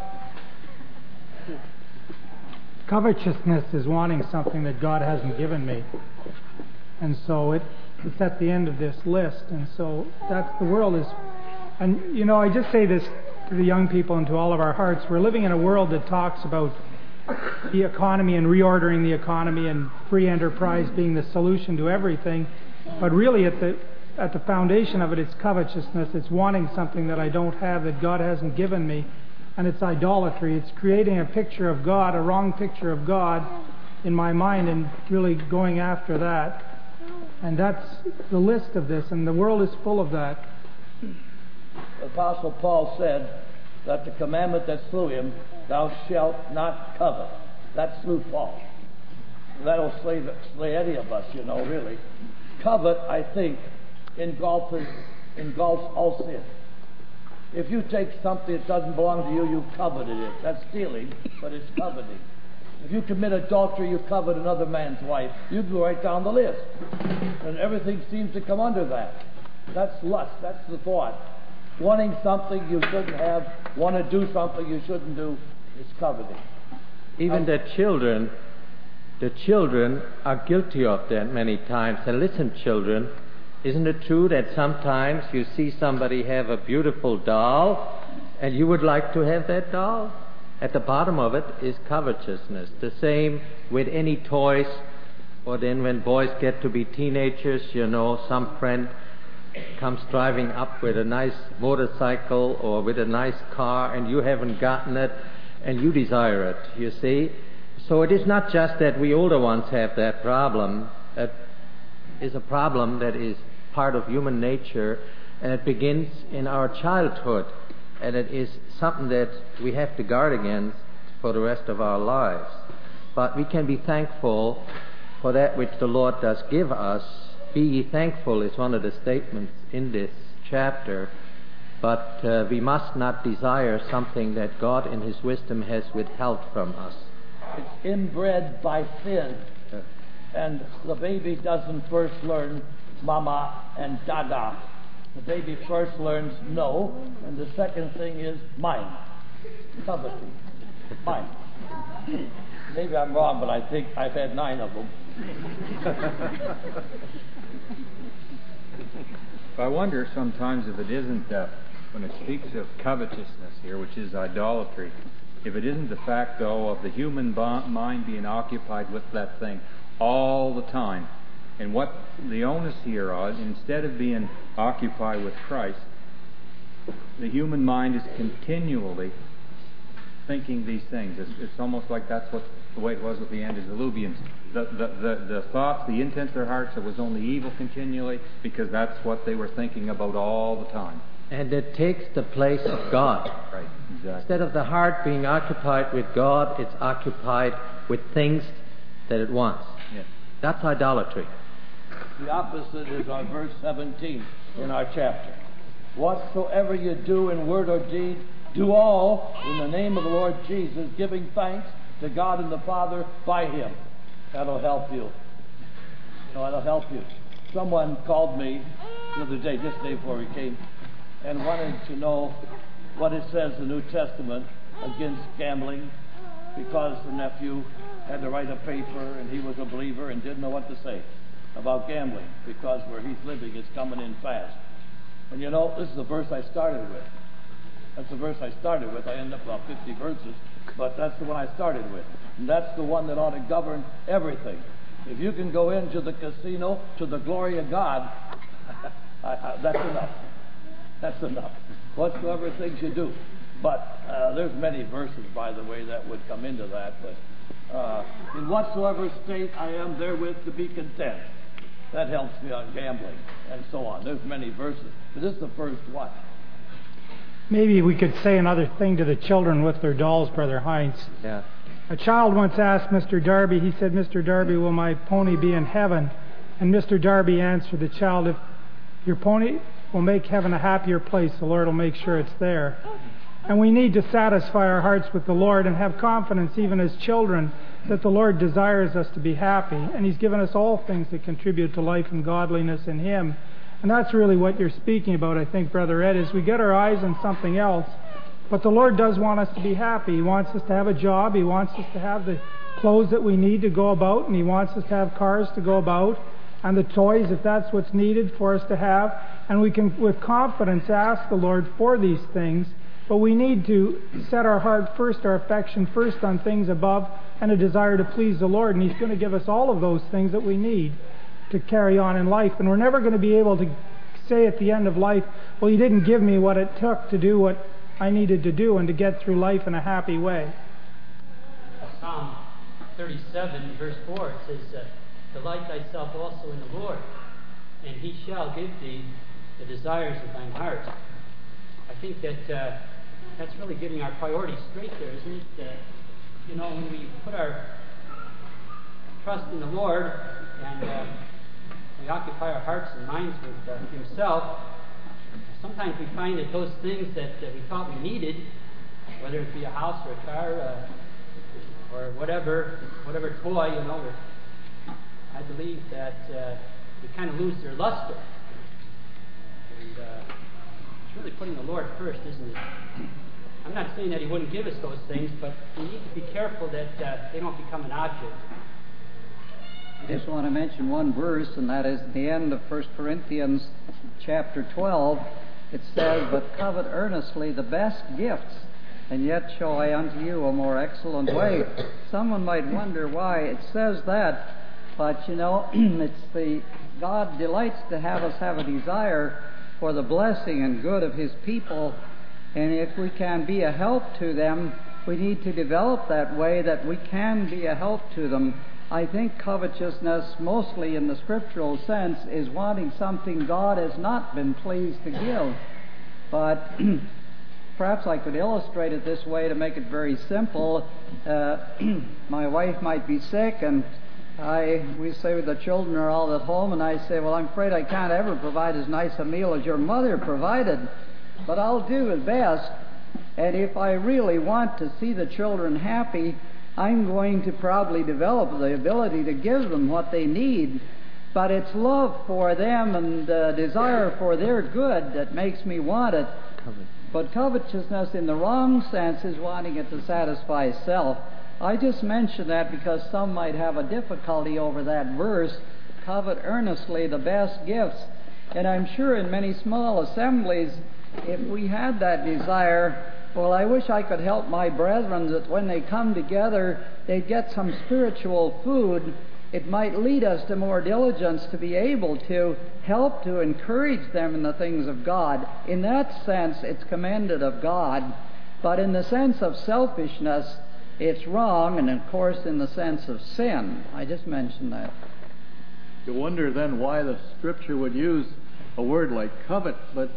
[SPEAKER 9] Covetousness is wanting something that God hasn't given me. And so it, it's at the end of this list. And so that's the world is. And, you know, I just say this to the young people and to all of our hearts. We're living in a world that talks about the economy and reordering the economy and free enterprise being the solution to everything. But really at the at the foundation of it, it's covetousness. It's wanting something that I don't have, that God hasn't given me. And it's idolatry. It's creating a picture of God, a wrong picture of God in my mind, and really going after that. And that's the list of this, and the world is full of that.
[SPEAKER 10] The Apostle Paul said that the commandment that slew him, thou shalt not covet. That slew Paul. That'll slay, slay any of us, you know, really. Covet, I think, engulfs, engulfs all sin. If you take something that doesn't belong to you, you've coveted it. That's stealing, but it's coveting. If you commit adultery, you covet another man's wife. You go right down the list. And everything seems to come under that. That's lust. That's the thought. Wanting something you shouldn't have, want to do something you shouldn't do, is coveting.
[SPEAKER 5] Even the children, the children are guilty of that many times. And listen, children, isn't it true that sometimes you see somebody have a beautiful doll and you would like to have that doll? At the bottom of it is covetousness. The same with any toys, or then when boys get to be teenagers, you know, some friend comes driving up with a nice motorcycle or with a nice car and you haven't gotten it and you desire it, you see. So it is not just that we older ones have that problem. It is a problem that is part of human nature, and it begins in our childhood. And it is something that we have to guard against for the rest of our lives. But we can be thankful for that which the Lord does give us. Be ye thankful is one of the statements in this chapter. But uh, we must not desire something that God in His wisdom has withheld from us.
[SPEAKER 10] It's inbred by sin. And the baby doesn't first learn mama and dada. The baby first learns no, and the second thing is mine. Coveting. Mine. Maybe I'm wrong, but I think I've had nine of them.
[SPEAKER 11] I wonder sometimes if it isn't, uh, when it speaks of covetousness here, which is idolatry, if it isn't the fact, though, of the human mind being occupied with that thing all the time. And what the onus here is, instead of being occupied with Christ, the human mind is continually thinking these things. It's, it's almost like that's what the way it was with the antediluvians. The, the, the, the thoughts, the intents of their hearts, it was only evil continually, because that's what they were thinking about all the time.
[SPEAKER 5] And it takes the place of God.
[SPEAKER 11] Right, exactly.
[SPEAKER 5] Instead of the heart being occupied with God, it's occupied with things that it wants.
[SPEAKER 11] Yes.
[SPEAKER 5] That's idolatry.
[SPEAKER 10] The opposite is on verse seventeen in our chapter. Whatsoever you do in word or deed, do all in the name of the Lord Jesus, giving thanks to God and the Father by Him. That'll help you. You know, that'll help you. Someone called me the other day, just the day before we came, and wanted to know what it says in the New Testament against gambling, because the nephew had to write a paper and he was a believer and didn't know what to say about gambling, because where he's living is coming in fast. And you know, this is the verse I started with. That's the verse I started with. I ended up about fifty verses, but that's the one I started with. And that's the one that ought to govern everything. If you can go into the casino to the glory of God, I, I, that's enough. That's enough. Whatsoever things you do. But uh, there's many verses, by the way, that would come into that. But uh, in whatsoever state I am therewith to be content. That helps me on gambling and so on. There's many verses. But this is the first one.
[SPEAKER 9] Maybe we could say another thing to the children with their dolls, Brother Heinz.
[SPEAKER 5] Yeah.
[SPEAKER 9] A child once asked Mister Darby, he said, Mister Darby, will my pony be in heaven? And Mister Darby answered the child, if your pony will make heaven a happier place, the Lord will make sure it's there. And we need to satisfy our hearts with the Lord and have confidence, even as children, that the Lord desires us to be happy. And He's given us all things that contribute to life and godliness in Him. And that's really what you're speaking about, I think, Brother Ed, is we get our eyes on something else. But the Lord does want us to be happy. He wants us to have a job. He wants us to have the clothes that we need to go about. And He wants us to have cars to go about. And the toys, if that's what's needed for us to have. And we can, with confidence, ask the Lord for these things. But we need to set our heart first, our affection first on things above, and a desire to please the Lord. And He's going to give us all of those things that we need to carry on in life. And we're never going to be able to say at the end of life, well, You didn't give me what it took to do what I needed to do and to get through life in a happy way.
[SPEAKER 8] Psalm thirty-seven, verse four, it says, uh, Delight thyself also in the Lord, and He shall give thee the desires of thine heart. I think that uh, that's really getting our priorities straight there, isn't it? Uh, you know, when we put our trust in the Lord and uh, we occupy our hearts and minds with uh, Himself, sometimes we find that those things that uh, we thought we needed, whether it be a house or a car uh, or whatever, whatever toy, you know, I believe that uh, we kind of lose their luster. And uh, it's really putting the Lord first, isn't it? I'm not saying that He wouldn't give us those things, but we need to be careful that uh, they don't become an object.
[SPEAKER 2] I just want to mention one verse, and that is the end of First Corinthians chapter twelve. It says, But covet earnestly the best gifts, and yet show I unto you a more excellent way. Someone might wonder why it says that, but you know, it's the God delights to have us have a desire for the blessing and good of His people, and if we can be a help to them, we need to develop that way that we can be a help to them. I think covetousness, mostly in the scriptural sense, is wanting something God has not been pleased to give. But perhaps I could illustrate it this way to make it very simple. Uh, my wife might be sick, and I we say the children are all at home, and I say, well, I'm afraid I can't ever provide as nice a meal as your mother provided, but I'll do the best. And if I really want to see the children happy, I'm going to probably develop the ability to give them what they need. But it's love for them and uh, desire for their good that makes me want it. But covetousness in the wrong sense is wanting it to satisfy self. I just mention that because some might have a difficulty over that verse, covet earnestly the best gifts. And I'm sure in many small assemblies, if we had that desire, well, I wish I could help my brethren that when they come together, they'd get some spiritual food. It might lead us to more diligence to be able to help to encourage them in the things of God. In that sense, it's commended of God. But in the sense of selfishness, it's wrong, and of course in the sense of sin. I just mentioned that.
[SPEAKER 4] You wonder then why the Scripture would use a word like covet, but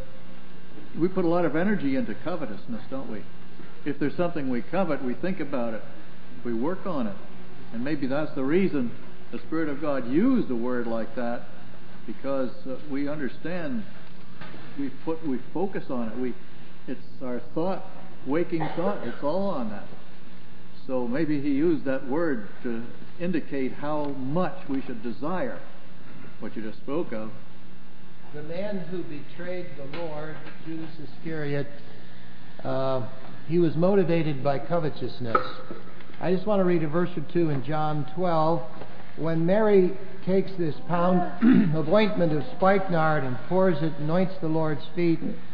[SPEAKER 4] we put a lot of energy into covetousness, don't we? If there's something we covet, we think about it, we work on it. And maybe that's the reason the Spirit of God used a word like that because uh, we understand, we put, we focus on it. We, it's our thought, waking thought. It's all on that. So maybe he used that word to indicate how much we should desire what you just spoke of.
[SPEAKER 7] The man who betrayed the Lord, Judas Iscariot, uh, he was motivated by covetousness. I just want to read a verse or two in John twelve. When Mary takes this pound of ointment of spikenard and pours it, anoints the Lord's feet,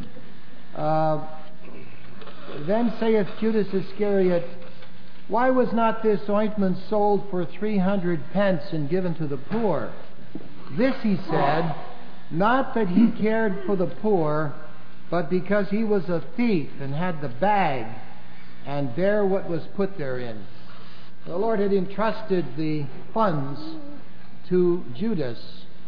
[SPEAKER 7] uh, then saith Judas Iscariot, why was not this ointment sold for three hundred pence and given to the poor? This he said, not that he cared for the poor, but because he was a thief and had the bag and bare what was put therein. The Lord had entrusted the funds to Judas,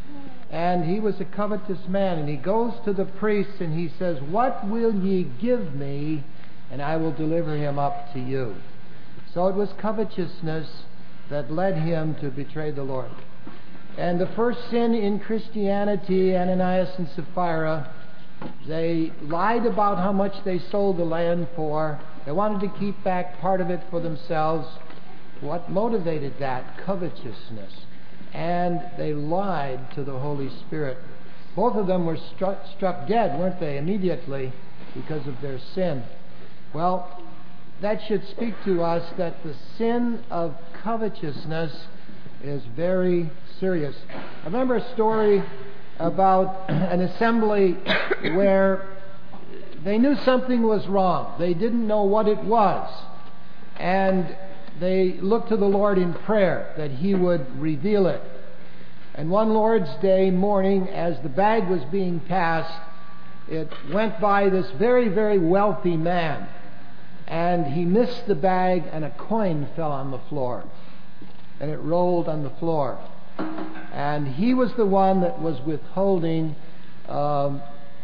[SPEAKER 7] and he was a covetous man, and he goes to the priests and he says, what will ye give me, and I will deliver him up to you. So it was covetousness that led him to betray the Lord. And the first sin in Christianity, Ananias and Sapphira, they lied about how much they sold the land for. They wanted to keep back part of it for themselves. What motivated that? Covetousness. And they lied to the Holy Spirit. Both of them were struck, struck dead, weren't they, immediately because of their sin. Well, that should speak to us that the sin of covetousness is very serious. I remember a story about an assembly where they knew something was wrong. They didn't know what it was. And they looked to the Lord in prayer that He would reveal it. And one Lord's Day morning, as the bag was being passed, it went by this very, very wealthy man. And he missed the bag, and a coin fell on the floor. And it rolled on the floor. And he was the one that was withholding um,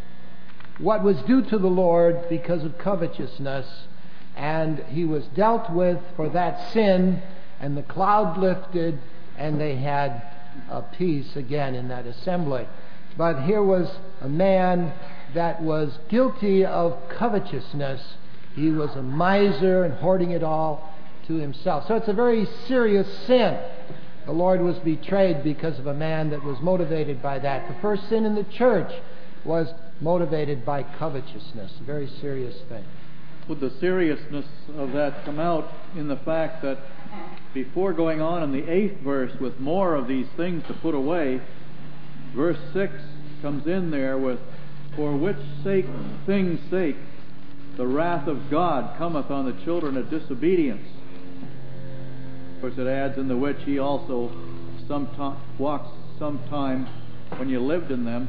[SPEAKER 7] what was due to the Lord because of covetousness. And he was dealt with for that sin, and the cloud lifted, and they had a peace again in that assembly. But here was a man that was guilty of covetousness. He was a miser and hoarding it all to himself. So it's a very serious sin. The Lord was betrayed because of a man that was motivated by that. The first sin in the church was motivated by covetousness. A very serious thing.
[SPEAKER 4] Would the seriousness of that come out in the fact that before going on in the eighth verse with more of these things to put away, verse six comes in there with, for which sake, things' sake, the wrath of God cometh on the children of disobedience. Of course, it adds, in the which ye also sometime walked sometime when you lived in them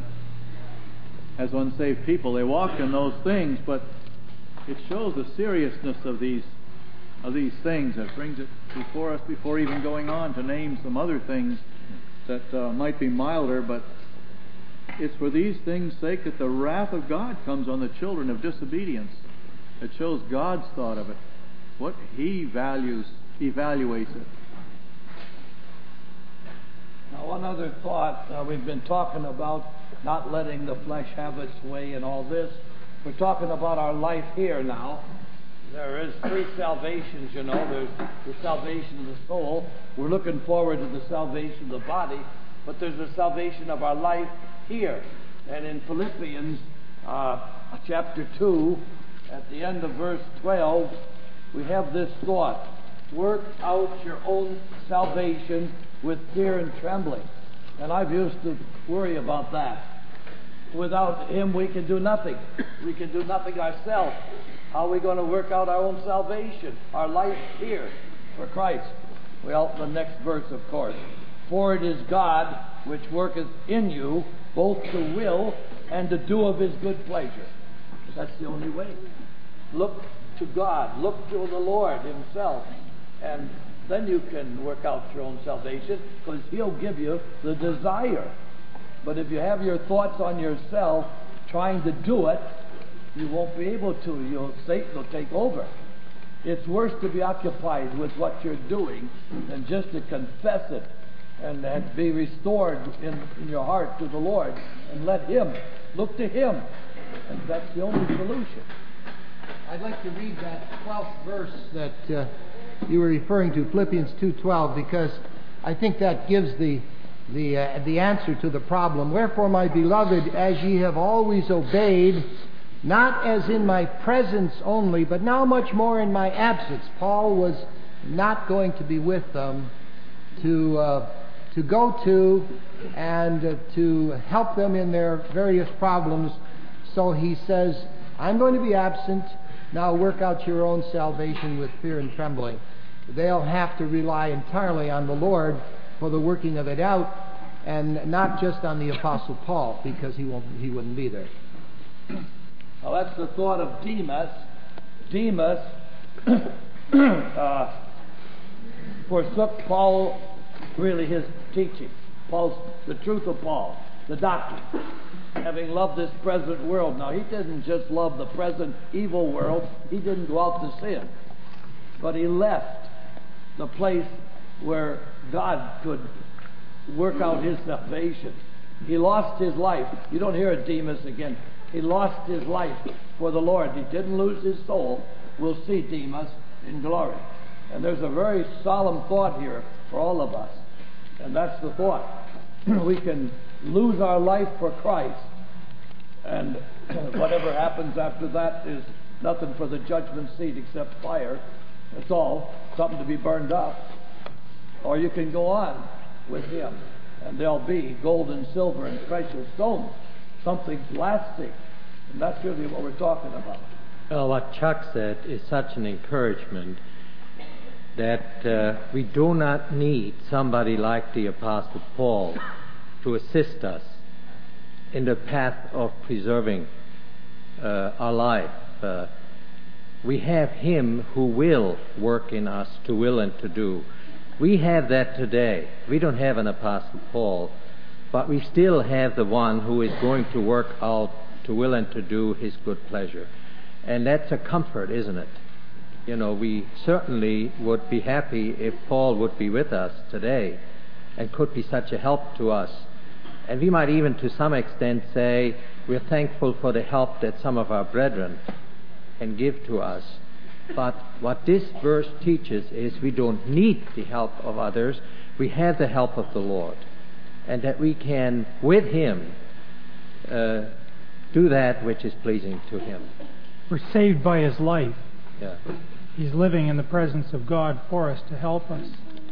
[SPEAKER 4] as unsaved people. They walked in those things, but it shows the seriousness of these of these things. It brings it before us before even going on to name some other things that uh, might be milder, but it's for these things' sake that the wrath of God comes on the children of disobedience. It shows God's thought of it, what He values, evaluates it.
[SPEAKER 10] Now, one other thought. Uh, we've been talking about not letting the flesh have its way and all this. We're talking about our life here now. There is three salvations, you know. There's the salvation of the soul. We're looking forward to the salvation of the body. But there's the salvation of our life here. And in Philippians uh, chapter two, at the end of verse twelve, we have this thought. Work out your own salvation with fear and trembling. And I've used to worry about that. Without Him, we can do nothing. We can do nothing ourselves. How are we going to work out our own salvation, our life here for Christ? Well, the next verse, of course. For it is God which worketh in you both to will and to do of His good pleasure. That's the only way. Look to God. Look to the Lord Himself. And then you can work out your own salvation, because He'll give you the desire. But if you have your thoughts on yourself trying to do it, you won't be able to. You'll, Satan will take over. It's worse to be occupied with what you're doing than just to confess it and, and be restored in, in your heart to the Lord, and let Him, look to Him. And that's the only solution.
[SPEAKER 7] I'd like to read that twelfth verse that uh, you were referring to, Philippians two twelve, because I think that gives the the uh, the answer to the problem. Wherefore, my beloved, as ye have always obeyed, not as in my presence only, but now much more in my absence. Paul was not going to be with them to uh, to go to and uh, to help them in their various problems. So he says, I'm going to be absent. Now work out your own salvation with fear and trembling. They'll have to rely entirely on the Lord for the working of it out, and not just on the Apostle Paul, because he won't, he wouldn't be there.
[SPEAKER 10] Now that's the thought of Demas. Demas uh, forsook Paul, really his teaching, Paul's the truth of Paul, the doctrine, having loved this present world. Now he didn't just love the present evil world. He didn't go out to sin, but he left the place where God could work out his salvation. He lost his life. You don't hear of Demas again. He lost his life for the Lord. He didn't lose his soul. We'll see Demas in glory. And there's a very solemn thought here for all of us. And that's the thought. We can lose our life for Christ, and whatever happens after that is nothing for the judgment seat except fire. That's all, something to be burned up. Or you can go on with Him, and there'll be gold and silver and precious stones, something lasting. And that's really what we're talking about.
[SPEAKER 5] Well, what Chuck said is such an encouragement that uh, we do not need somebody like the Apostle Paul to assist us in the path of preserving uh, our life. Uh, we have Him who will work in us to will and to do. We have that today. We don't have an Apostle Paul, but we still have the one who is going to work out to will and to do His good pleasure. And that's a comfort, isn't it? You know, we certainly would be happy if Paul would be with us today and could be such a help to us. And we might even to some extent say we're thankful for the help that some of our brethren can give to us. But what this verse teaches is we don't need the help of others. We have the help of the Lord. And that we can, with Him, uh, do that which is pleasing to Him.
[SPEAKER 9] We're saved by His life.
[SPEAKER 5] Yeah.
[SPEAKER 9] He's living in the presence of God for us to help us.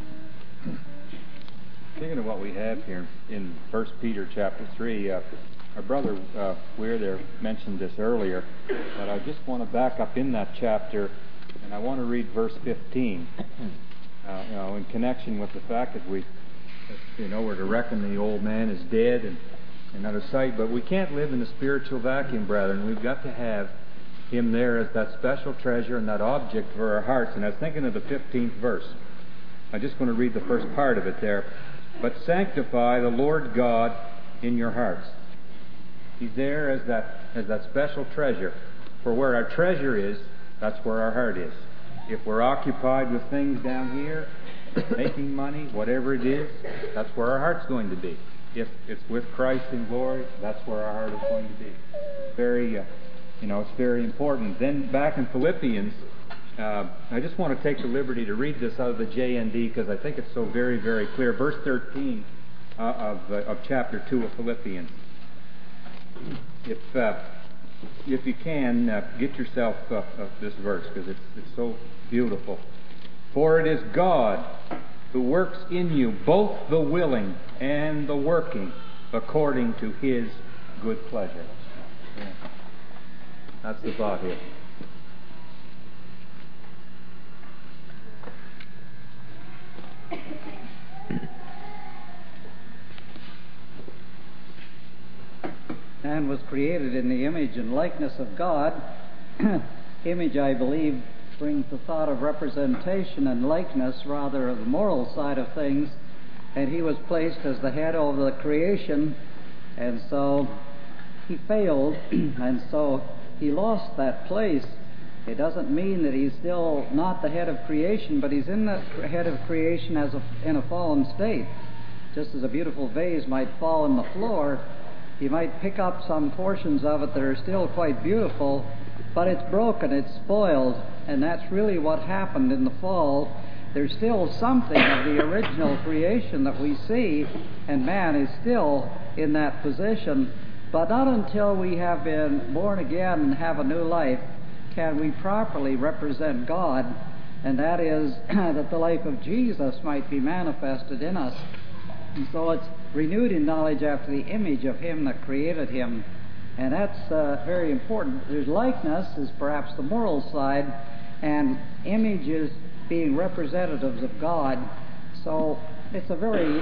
[SPEAKER 11] Thinking of what we have here in First Peter chapter three, uh, our brother uh, Weir there mentioned this earlier, but I just want to back up in that chapter, and I want to read verse fifteen. Uh, you know, in connection with the fact that we, that, you know, we're to reckon the old man is dead and, and out of sight, but we can't live in the spiritual vacuum, brethren. We've got to have Him there as that special treasure and that object for our hearts. And I was thinking of the fifteenth verse. I'm just going to read the first part of it there. But sanctify the Lord God in your hearts. He's there as that as that special treasure. For where our treasure is, that's where our heart is. If we're occupied with things down here, making money, whatever it is, that's where our heart's going to be. If it's with Christ in glory, that's where our heart is going to be. Very, uh, you know, it's very important. Then back in Philippians, uh, I just want to take the liberty to read this out of the J N D because I think it's so very, very clear. Verse thirteen uh, of uh, of chapter two of Philippians. If uh, if you can, uh, get yourself uh, uh, this verse because it's it's so beautiful. For it is God who works in you both the willing and the working according to His good pleasure. Yeah. That's the thought here.
[SPEAKER 2] Man was created in the image and likeness of God. Image, I believe, brings the thought of representation, and likeness rather of the moral side of things. And he was placed as the head over the creation, and so he failed, and so he lost that place. It doesn't mean that he's still not the head of creation, but he's in the head of creation as a, in a fallen state. just as a beautiful vase might fall on the floor, you might pick up some portions of it that are still quite beautiful, but it's broken, it's spoiled, and that's really what happened in the fall. There's still something of the original creation that we see, and man is still in that position. But not until we have been born again and have a new life can we properly represent God, and that is that the life of Jesus might be manifested in us. And so it's renewed in knowledge after the image of Him that created Him. And that's uh, very important. There's likeness, is perhaps the moral side, and images being representatives of God. So it's a very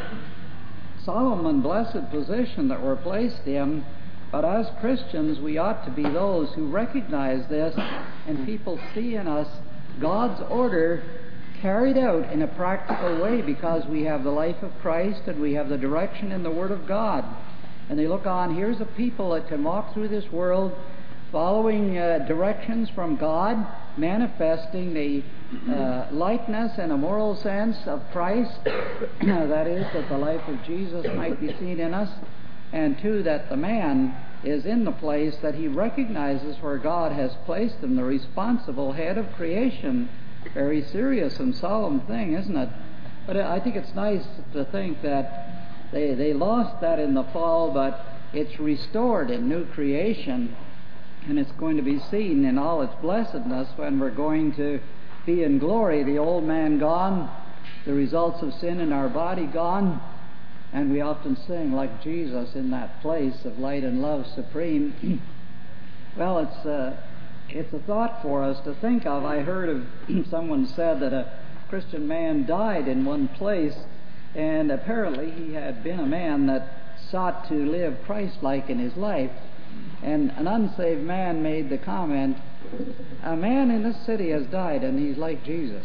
[SPEAKER 2] solemn and blessed position that we're placed in. But as Christians, we ought to be those who recognize this, and people see in us God's order carried out in a practical way, because we have the life of Christ and we have the direction in the Word of God. And they look on, here's a people that can walk through this world following uh, directions from God, manifesting the uh, likeness in a moral sense of Christ, that is, that the life of Jesus might be seen in us, and two, that the man is in the place that he recognizes where God has placed him, the responsible head of creation. Very serious and solemn thing, isn't it? But I think it's nice to think that they, they lost that in the fall, but it's restored in new creation, and it's going to be seen in all its blessedness when we're going to be in glory. The old man gone, the results of sin in our body gone, and we often sing like Jesus in that place of light and love supreme. Well, it's uh, it's a thought for us to think of. I heard of someone said that a Christian man died in one place, and apparently he had been a man that sought to live Christ-like in his life. And an unsaved man made the comment, a man in this city has died and he's like Jesus.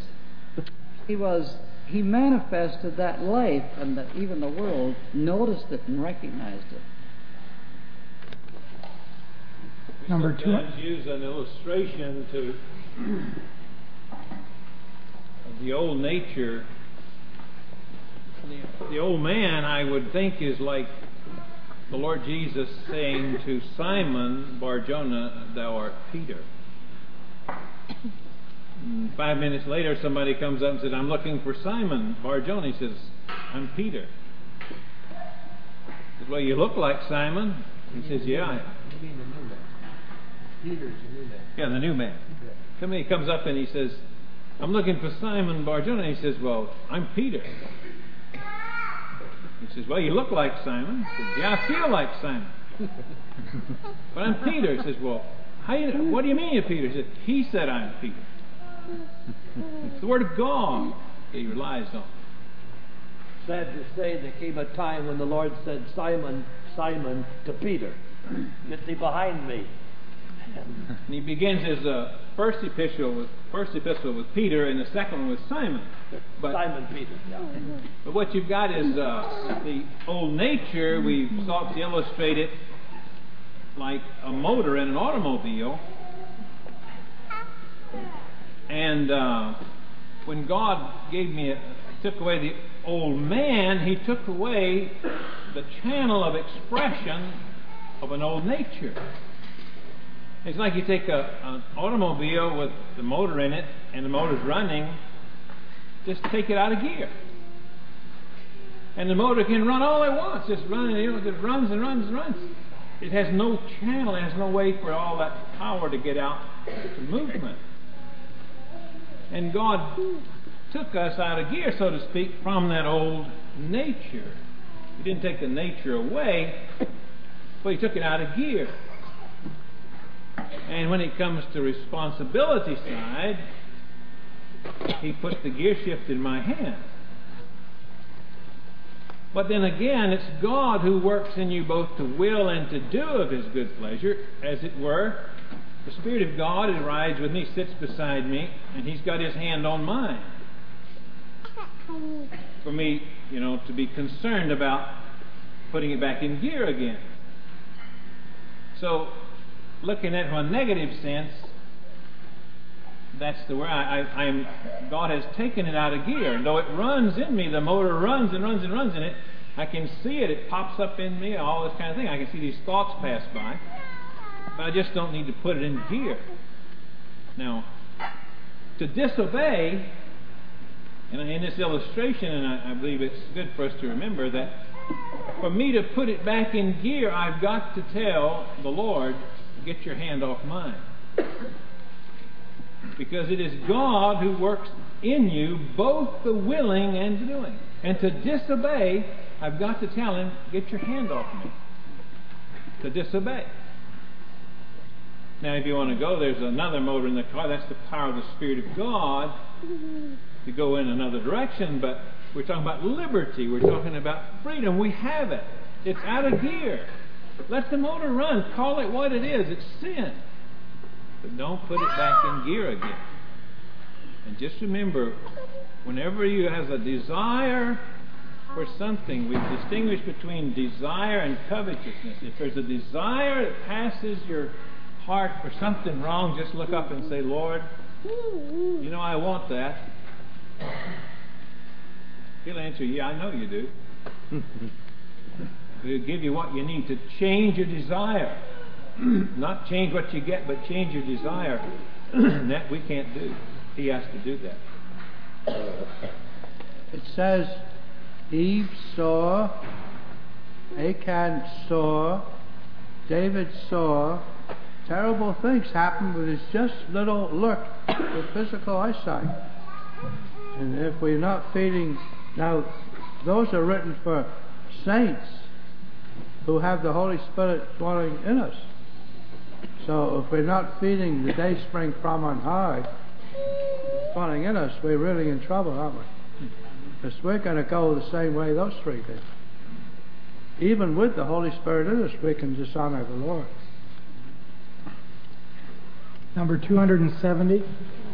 [SPEAKER 2] He was, he manifested that life, and that even the world noticed it and recognized it.
[SPEAKER 9] Number two.
[SPEAKER 6] Sometimes use an illustration to of the old nature. The, the old man, I would think, is like the Lord Jesus saying to Simon Bar-Jonah, "Thou art Peter." And five minutes later, somebody comes up and says, "I'm looking for Simon Bar-Jonah." He says, "I'm Peter." He says, "Well, you look like Simon." He says, "Yeah, I am."
[SPEAKER 7] You mean the new man. Peter's the new man.
[SPEAKER 6] Yeah, the new man. Somebody comes up and he says, "I'm looking for Simon Bar-Jonah." He says, "Well, I'm Peter." He says, "Well, you look like Simon." He says, "Yeah, I feel like Simon." "But I'm Peter." He says, "Well, how you, what do you mean you're Peter?" He says, "He said I'm Peter." It's the Word of God that he relies on.
[SPEAKER 10] Sad to say, there came a time when the Lord said, "Simon, Simon," to Peter, "Get thee behind me."
[SPEAKER 6] And he begins his uh, first epistle with first epistle with Peter, and the second one with Simon. But,
[SPEAKER 10] Simon Peter. Yeah.
[SPEAKER 6] But what you've got is uh, the old nature. We've sought to illustrate it like a motor in an automobile. And uh, when God gave me, a, took away the old man, He took away the channel of expression of an old nature. It's like you take a, an automobile with the motor in it, and the motor's running. Just take it out of gear, and the motor can run all it wants. Just run, you know, just runs and runs and runs. It has no channel. It has no way for all that power to get out to movement. And God took us out of gear, so to speak, from that old nature. He didn't take the nature away, but He took it out of gear. And when it comes to responsibility side, He put the gear shift in my hand. But then again, it's God who works in you both to will and to do of His good pleasure, as it were. The Spirit of God who rides with me, sits beside me, and He's got His hand on mine. For me, you know, to be concerned about putting it back in gear again. So, looking at it from a negative sense, that's the way I, I, I'm. God has taken it out of gear. And though it runs in me, the motor runs and runs and runs in it, I can see it. It pops up in me, all this kind of thing. I can see these thoughts pass by. But I just don't need to put it in gear. Now, to disobey, and in this illustration, and I, I believe it's good for us to remember that for me to put it back in gear, I've got to tell the Lord, get your hand off mine. Because it is God who works in you both the willing and the doing. And to disobey, I've got to tell Him, get your hand off me. To disobey. Now, if you want to go, there's another motor in the car. That's the power of the Spirit of God to go in another direction. But we're talking about liberty. We're talking about freedom. We have it. It's out of gear. Let the motor run. Call it what it is. It's sin. But don't put it back in gear again. And just remember, whenever you have a desire for something, we distinguish between desire and covetousness. If there's a desire that passes your heart for something wrong, just look up and say, Lord, you know I want that. He'll answer, yeah, I know you do. He'll give you what you need to change your desire. Not change what you get, but change your desire. That we can't do. He has to do that.
[SPEAKER 7] It says, Eve saw, Achan saw, David saw, terrible things happen with his just little look with physical eyesight. And if we're not feeding, now those are written for saints who have the Holy Spirit dwelling in us. So if we're not feeding the day spring from on high dwelling in us, we're really in trouble, aren't we? Because we're going to go the same way those three did. Even with the Holy Spirit in us, we can dishonor the Lord.
[SPEAKER 9] Number two hundred seventy.